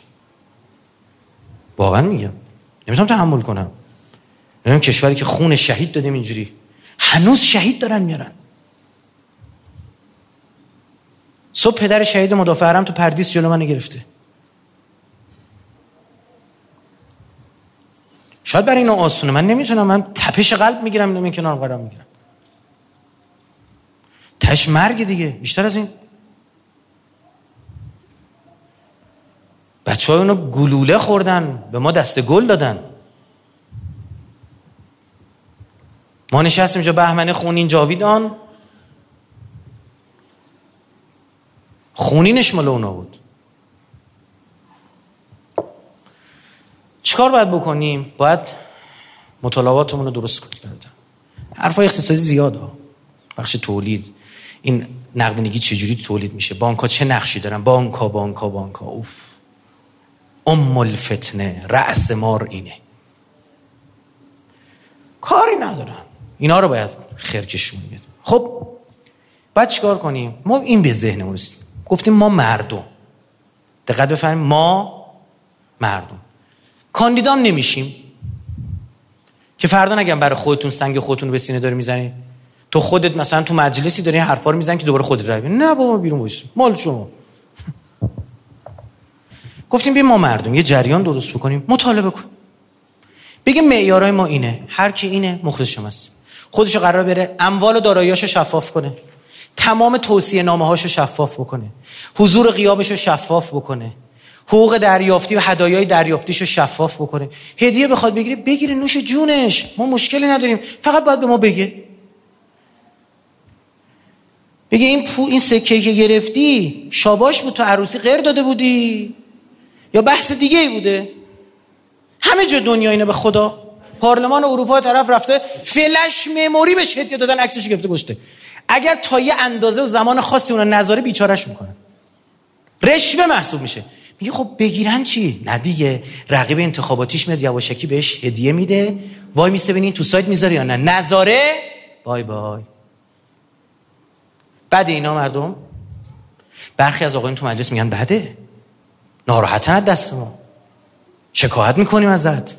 واقعا میگم نمیتونم تحمل کنم. نمیدونم کشوری که خون شهید دادیم اینجوری هنوز شهید دارن میارن. صبح پدر شهید مدافع حرم تو پردیس جلو من گرفته. شاید برای اینو آسونه، من نمیتونم، من تپش قلب میگیرم اینو من کنار قرار میگیرم. تش مرگ دیگه، بیشتر از این. بچه های اونو گلوله خوردن، به ما دست گل دادن. ما نشستیم اینجا بهمن خونین جاویدان، خونینش مال اونا بود. چیکار باید بکنیم؟ باید مطالباتمون رو درست کنیم. حرفای اقتصادی زیاده، بخش تولید، این نقدینگی چجوری تولید میشه، بانک ها چه نقشی دارن، بانک ها بانک ها بانک ها اوف ام الفتنه، رأس مار اینه. کاری ندارن اینا رو باید خرکشون میاد. خب بعد چیکار کنیم؟ ما این به ذهنمون رسید، گفتیم ما مردم، دقت بفرمایید، ما مردم کاندیدام نمیشیم که فردا نگم برای خودتون سنگ خودتون رو به سینه داری میزنی، تو خودت مثلا تو مجلسی داری حرفا رو میزنی که دوباره خودت رای بدی. نه بابا بیرون وایس، مال شما. گفتیم ببین ما مردم یه جریان درست بکنیم، مطالبه کن، بگیم معیارای ما اینه، هر کی اینه مخلص شماست، خودشو قرار بره اموال و داراییاشو شفاف کنه، تمام توصیه نامه هاشو شفاف بکنه، حضور غیابشو شفاف بکنه، حقوق دریافتی و هدایای دریافتیشو شفاف بکنه. هدیه بخواد بگیره بگیره، نوش جونش، ما مشکلی نداریم، فقط باید به ما بگه. بگه این پو این سکه‌ای که گرفتی شاباش بود، تو عروسی غیر داده بودی یا بحث دیگه ای بوده. همه جا دنیا اینه به خدا. پارلمان اروپا طرف رفته فلش مموری بهش هدیه دادن، عکسش گرفته گشته. اگر تا یه اندازه و زمان خاصی اون نذاره بیچارهش میکنن، رشوه محسوب میشه. میگه خب بگیرن چی؟ نه دیگه، رقیب انتخاباتیش میاد یواشکی بهش هدیه میده، وای میسته ببینین تو سایت میذاره یا نه، نذاره بای بای. بعد اینا مردم برخی از آقایون تو مجلس میگن بده، ناراحتن از دست ما، شکایت میکنیم ازت،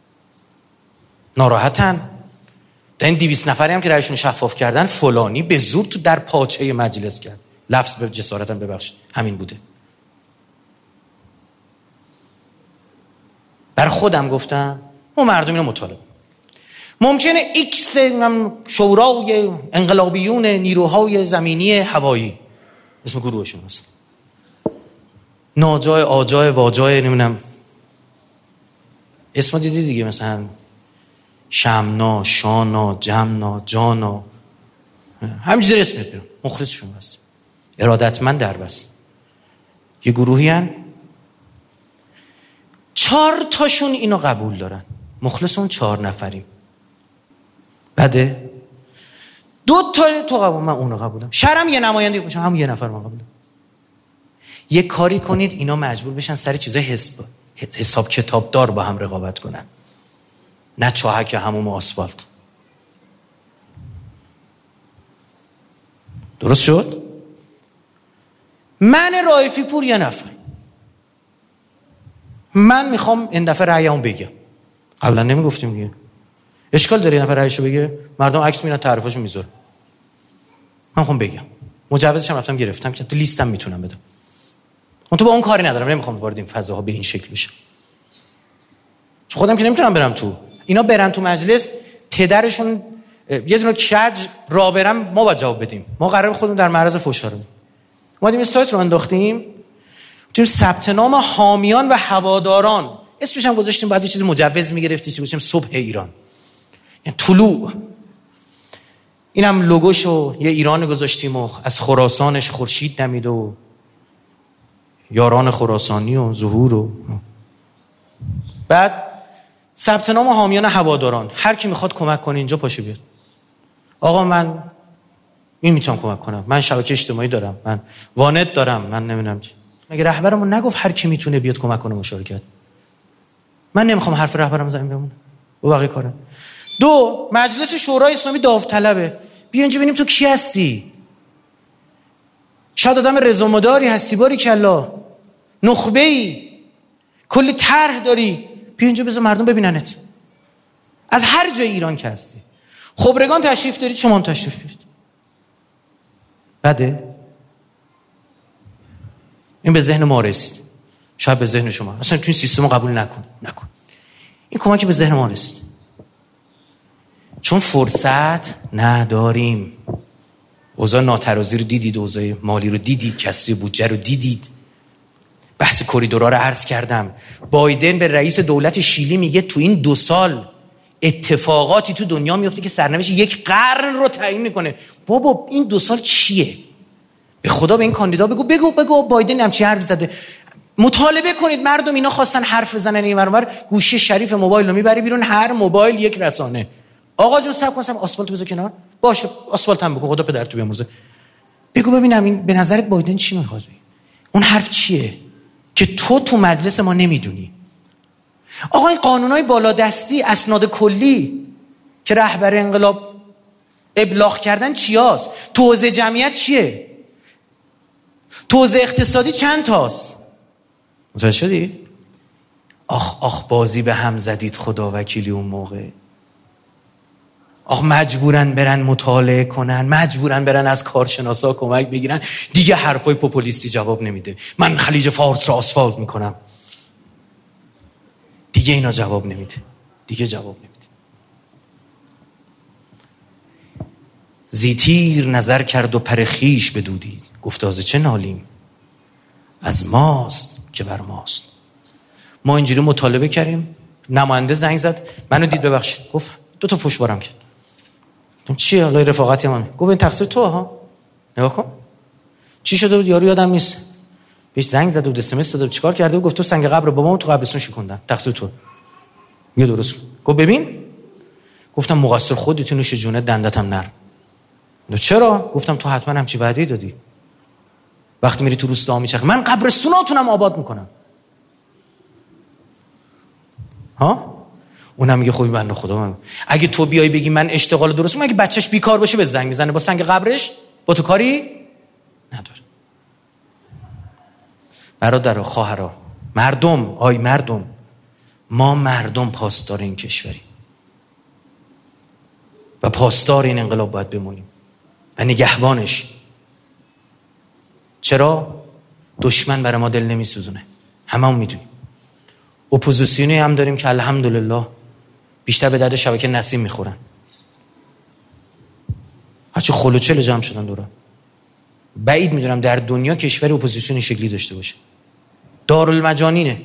ناراحتن. در این دویست نفری هم که رأیشون شفاف کردن فلانی به زور تو در پاچه مجلس کرد. لفظ به جسارتم ببخشید همین بوده. برای خودم گفتم ما مردم اینو مطالبه. ممکنه ایکس شورای انقلابیون نیروهای زمینی هوایی، اسم گروهشون مثلا ناجای آجای واجای نمیدونم اسم دیدی دیگه، مثلا شمنا شانا جمنا جانا همینجوری اسم بیرون، مخلصشون هست، ارادتمند در بس. یه گروهی هن چهار تاشون اینو قبول دارن، مخلص اون چهار نفریم. بده دو تا تو قبول، من اونو قبولم، شرم یه نماینده باشم همون یه نفر من قبولم. یه کاری کنید اینا مجبور بشن سر چیزای حساب حساب کتاب دار با هم رقابت کنن، نه چاهک هموم آسفالت. درست شد؟ من رائفی پور یه نفر، من میخوام این دفعه رأیمو بگم. قبلا نمیگفتیم دیگه، اشکال داره یه نفر رأیشو بگه؟ مردم عکس میرن تعریفاشو میذارن. من میخوام بگم، مجوزش هم رفتم گرفتم که تو لیستم میتونم بدم. من تو با اون کاری ندارم، نمیخوام وارد این فضاها به این شکل بشم، چون خودم که نمیتونم برم تو. اینا برن تو مجلس پدرشون یه دونه کج را برم، ما باید جواب بدیم. ما قرار خودمون در معرض فحشا رو ما یه سایت رو انداختیم، تو ثبت نام حامیان و هواداران اسمش هم گذاشتیم، بعد یه چیز مجوز میگرفتیم چی گذاشتیم صبح ایران، یعنی طلوع. اینم لوگوشو یه ایران گذاشتیم و از خراسانش خورشید دمید و یاران خراسانی و ظهور و بعد ثبت نام حامیان هواداران. هر کی میخواد کمک کنه اینجا پاشه بیاد. آقا من این میتونم کمک کنم، من شبکه اجتماعی دارم، من وانت دارم، من نمیدونم چی. مگه رهبرمون نگفت هر کی میتونه بیاد کمک کنه مشارکت؟ من نمیخوام حرف رهبرم زمین بمونه و بقیه کارم. دو، مجلس شورای اسلامی داوطلبه. بیا اینجا ببینیم تو کی هستی. شاید آدم رزومداری هستی، باری کلا نخبه‌ای، کلی طرح داری، بیا اینجا بذار مردم ببیننت. از هر جای ایران که هستی. خبرگان تشریف دارید، شما هم تشریف بیارید. بده؟ این به ذهن ما رسید، شاید به ذهن شما. اصلا تو این سیستم قبول نکن نکن این کمکی به ذهن ما رسید، چون فرصت نداریم. اوضاع ناترازی رو دیدید، اوضاع مالی رو دیدید، کسری بودجه رو دیدید. بحث کوریدورها رو عرض کردم. بایدن به رئیس دولت شیلی میگه تو این دو سال اتفاقاتی تو دنیا میفته که سرنوشت یک قرن رو تعیین میکنه. بابا این دو سال چیه؟ به خدا به این کاندیدا بگو بگو بگو بایدن هم چی حرف زده. مطالبه کنید مردم، اینا خواستن حرف بزنن این ور اون ور، گوشی شریف موبایل رو میبری بیرون، هر موبایل یک رسانه. آقا جون صبر کن، آسفالت بذار کنار، باشه آسفالت هم بگو، خدا پدر تو بیامرزه. بگو ببینم این به نظرت بایدن چی میخواد؟ اون حرف چیه که تو تو مجلس ما نمیدونی؟ آقا این قانونای بالادستی، اسناد کلی که رهبر انقلاب ابلاغ کردن چیاست؟ توزیع جمعیت چیه؟ توزیع اقتصادی چند تاست؟ متوجه شدی؟ آخ آخ بازی به هم زدید خدا وکیلی اون موقع. آخ مجبورن برن مطالعه کنن، مجبورن برن از کارشناسا کمک بگیرن. دیگه حرفای پوپولیستی جواب نمیده. من خلیج فارس رو آسفالت میکنم. دیگه اینا جواب نمیده. دیگه جواب نمیده. زیتیر نظر کرد و پر خیش بدودید، گفت از چه نالیم؟ از ماست که بر ماست. ما اینجوری مطالبه کردیم، نماینده زنگ زد، منو دید ببخشید، گفت دو تا فوش بارم کرد. چیه حالا رفاقتی هم گفت این تقصیر تو ها، نگاه کن چی شده بود. یارو یادم نیست، بهش زنگ زد و اس ام اس داد، چیکار کرده بود؟ گفت تو سنگ قبر بابامو تو قبرستون شکوندن، تقصیر تو. میگه درست. گفت ببین، گفتم مقصر خودت، نوش جونه دندتم نرم. چرا؟ گفتم تو حتما همچی وعده دادی. وقتی میری تو روستا میچخ من قبرستوناتونم آباد میکنم. ها؟ اونم میگه خوبی بنده خدا من. اگه تو بیای بگی من اشتغال درست، مگه بچهش بیکار باشه به زنگ میزنه با سنگ قبرش؟ با تو کاری؟ نداره. برادرها، خواهرها، مردم، آی مردم، ما مردم پاسدار این کشوریم و پاسدار این انقلاب باید بمونیم و نگهبانش. چرا؟ دشمن برای ما دل نمی سوزونه، همه هم میدونیم. اپوزیسیونی هم داریم که الحمدلله بیشتر به درد شبکه نسیم میخورن. هرچی خلوچل جمع شدن دورا. بعید میدونم در دنیا کشور اپوزیسیون شکلی داشته باشه. دارالمجانینه.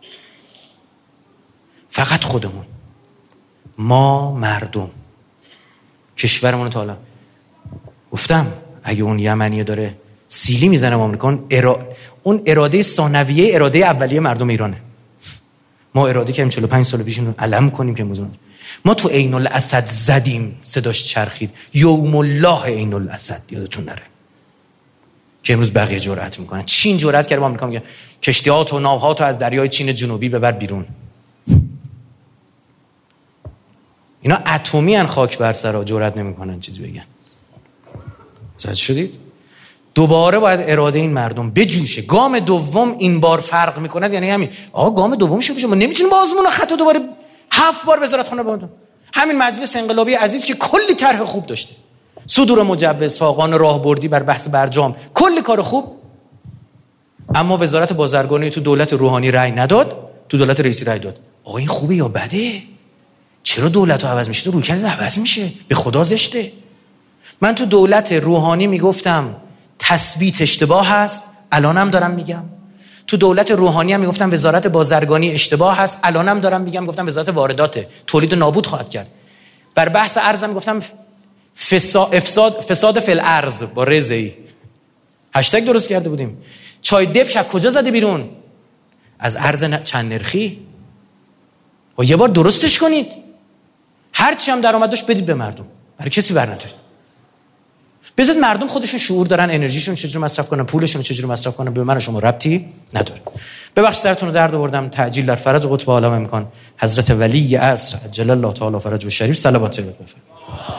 فقط خودمون، ما مردم، کشورمون تا حالا گفتم اگه اون یمنیه داره سیلی میزنه با آمریکا، ارا... اون اراده ثانویه اراده اولیه مردم ایرانه. ما اراده کردیم چهل و پنج سال پیش اینو علم کنیم که موضوع ما تو عین الاسد زدیم، صداش چرخید، یوم الله عین الاسد، یادتون نره که امروز بقیه جرأت میکنن. چین جرأت کرد با آمریکا میگه کشتی‌هات و ناوهات از دریای چین جنوبی ببر بیرون. اینا اتمی ان، خاک بر سرا، جرأت نمیکنن چیزی بگن. زد شدید؟ دوباره باید اراده این مردم بجوشه. گام دوم این بار فرق میکنه، یعنی همین آقا گام دوم شو بشه. ما نمیتونیم بازمون رو خطا دوباره هفت بار وزارت خونه بودیم. همین مجلس انقلابی عزیز که کلی طرح خوب داشته، صدور مجوز، ساقان راهبردی بر بحث برجام، کلی کار خوب، اما وزارت بازرگانی تو دولت روحانی رأی نداد، تو دولت رئیسی رأی داد. آقا این خوبه یا بده؟ چرا دولت ها عوض میشه تو رویکرد عوض میشه؟ به خدا زشته. من تو دولت روحانی میگفتم تثبیت اشتباه هست، الانم دارم میگم. تو دولت روحانی هم میگفتم وزارت بازرگانی اشتباه هست، الانم دارم میگم. گفتم وزارت واردات تولید نابود خواهد کرد. بر بحث ارزم گفتم فساد فساد فی الارض با رزئی هشتگ درست کرده بودیم. چای دبش کجا زده بیرون؟ از ارز چند نرخی. و یه بار درستش کنید. هر چی هم درآمد داشت بدید به مردم، برای کسی برندارید. بذارید مردم خودشون شعور دارن انرژیشون چجوری مصرف کنن، پولشون چجوری مصرف کنن، به من و شما ربطی نداره. ببخشید سرتون رو درد آوردم. تعجیل در فرج قطب عالم امکان حضرت ولی عصر عجل الله تعالی فرجه الشریف صلوات الله بفرمایید.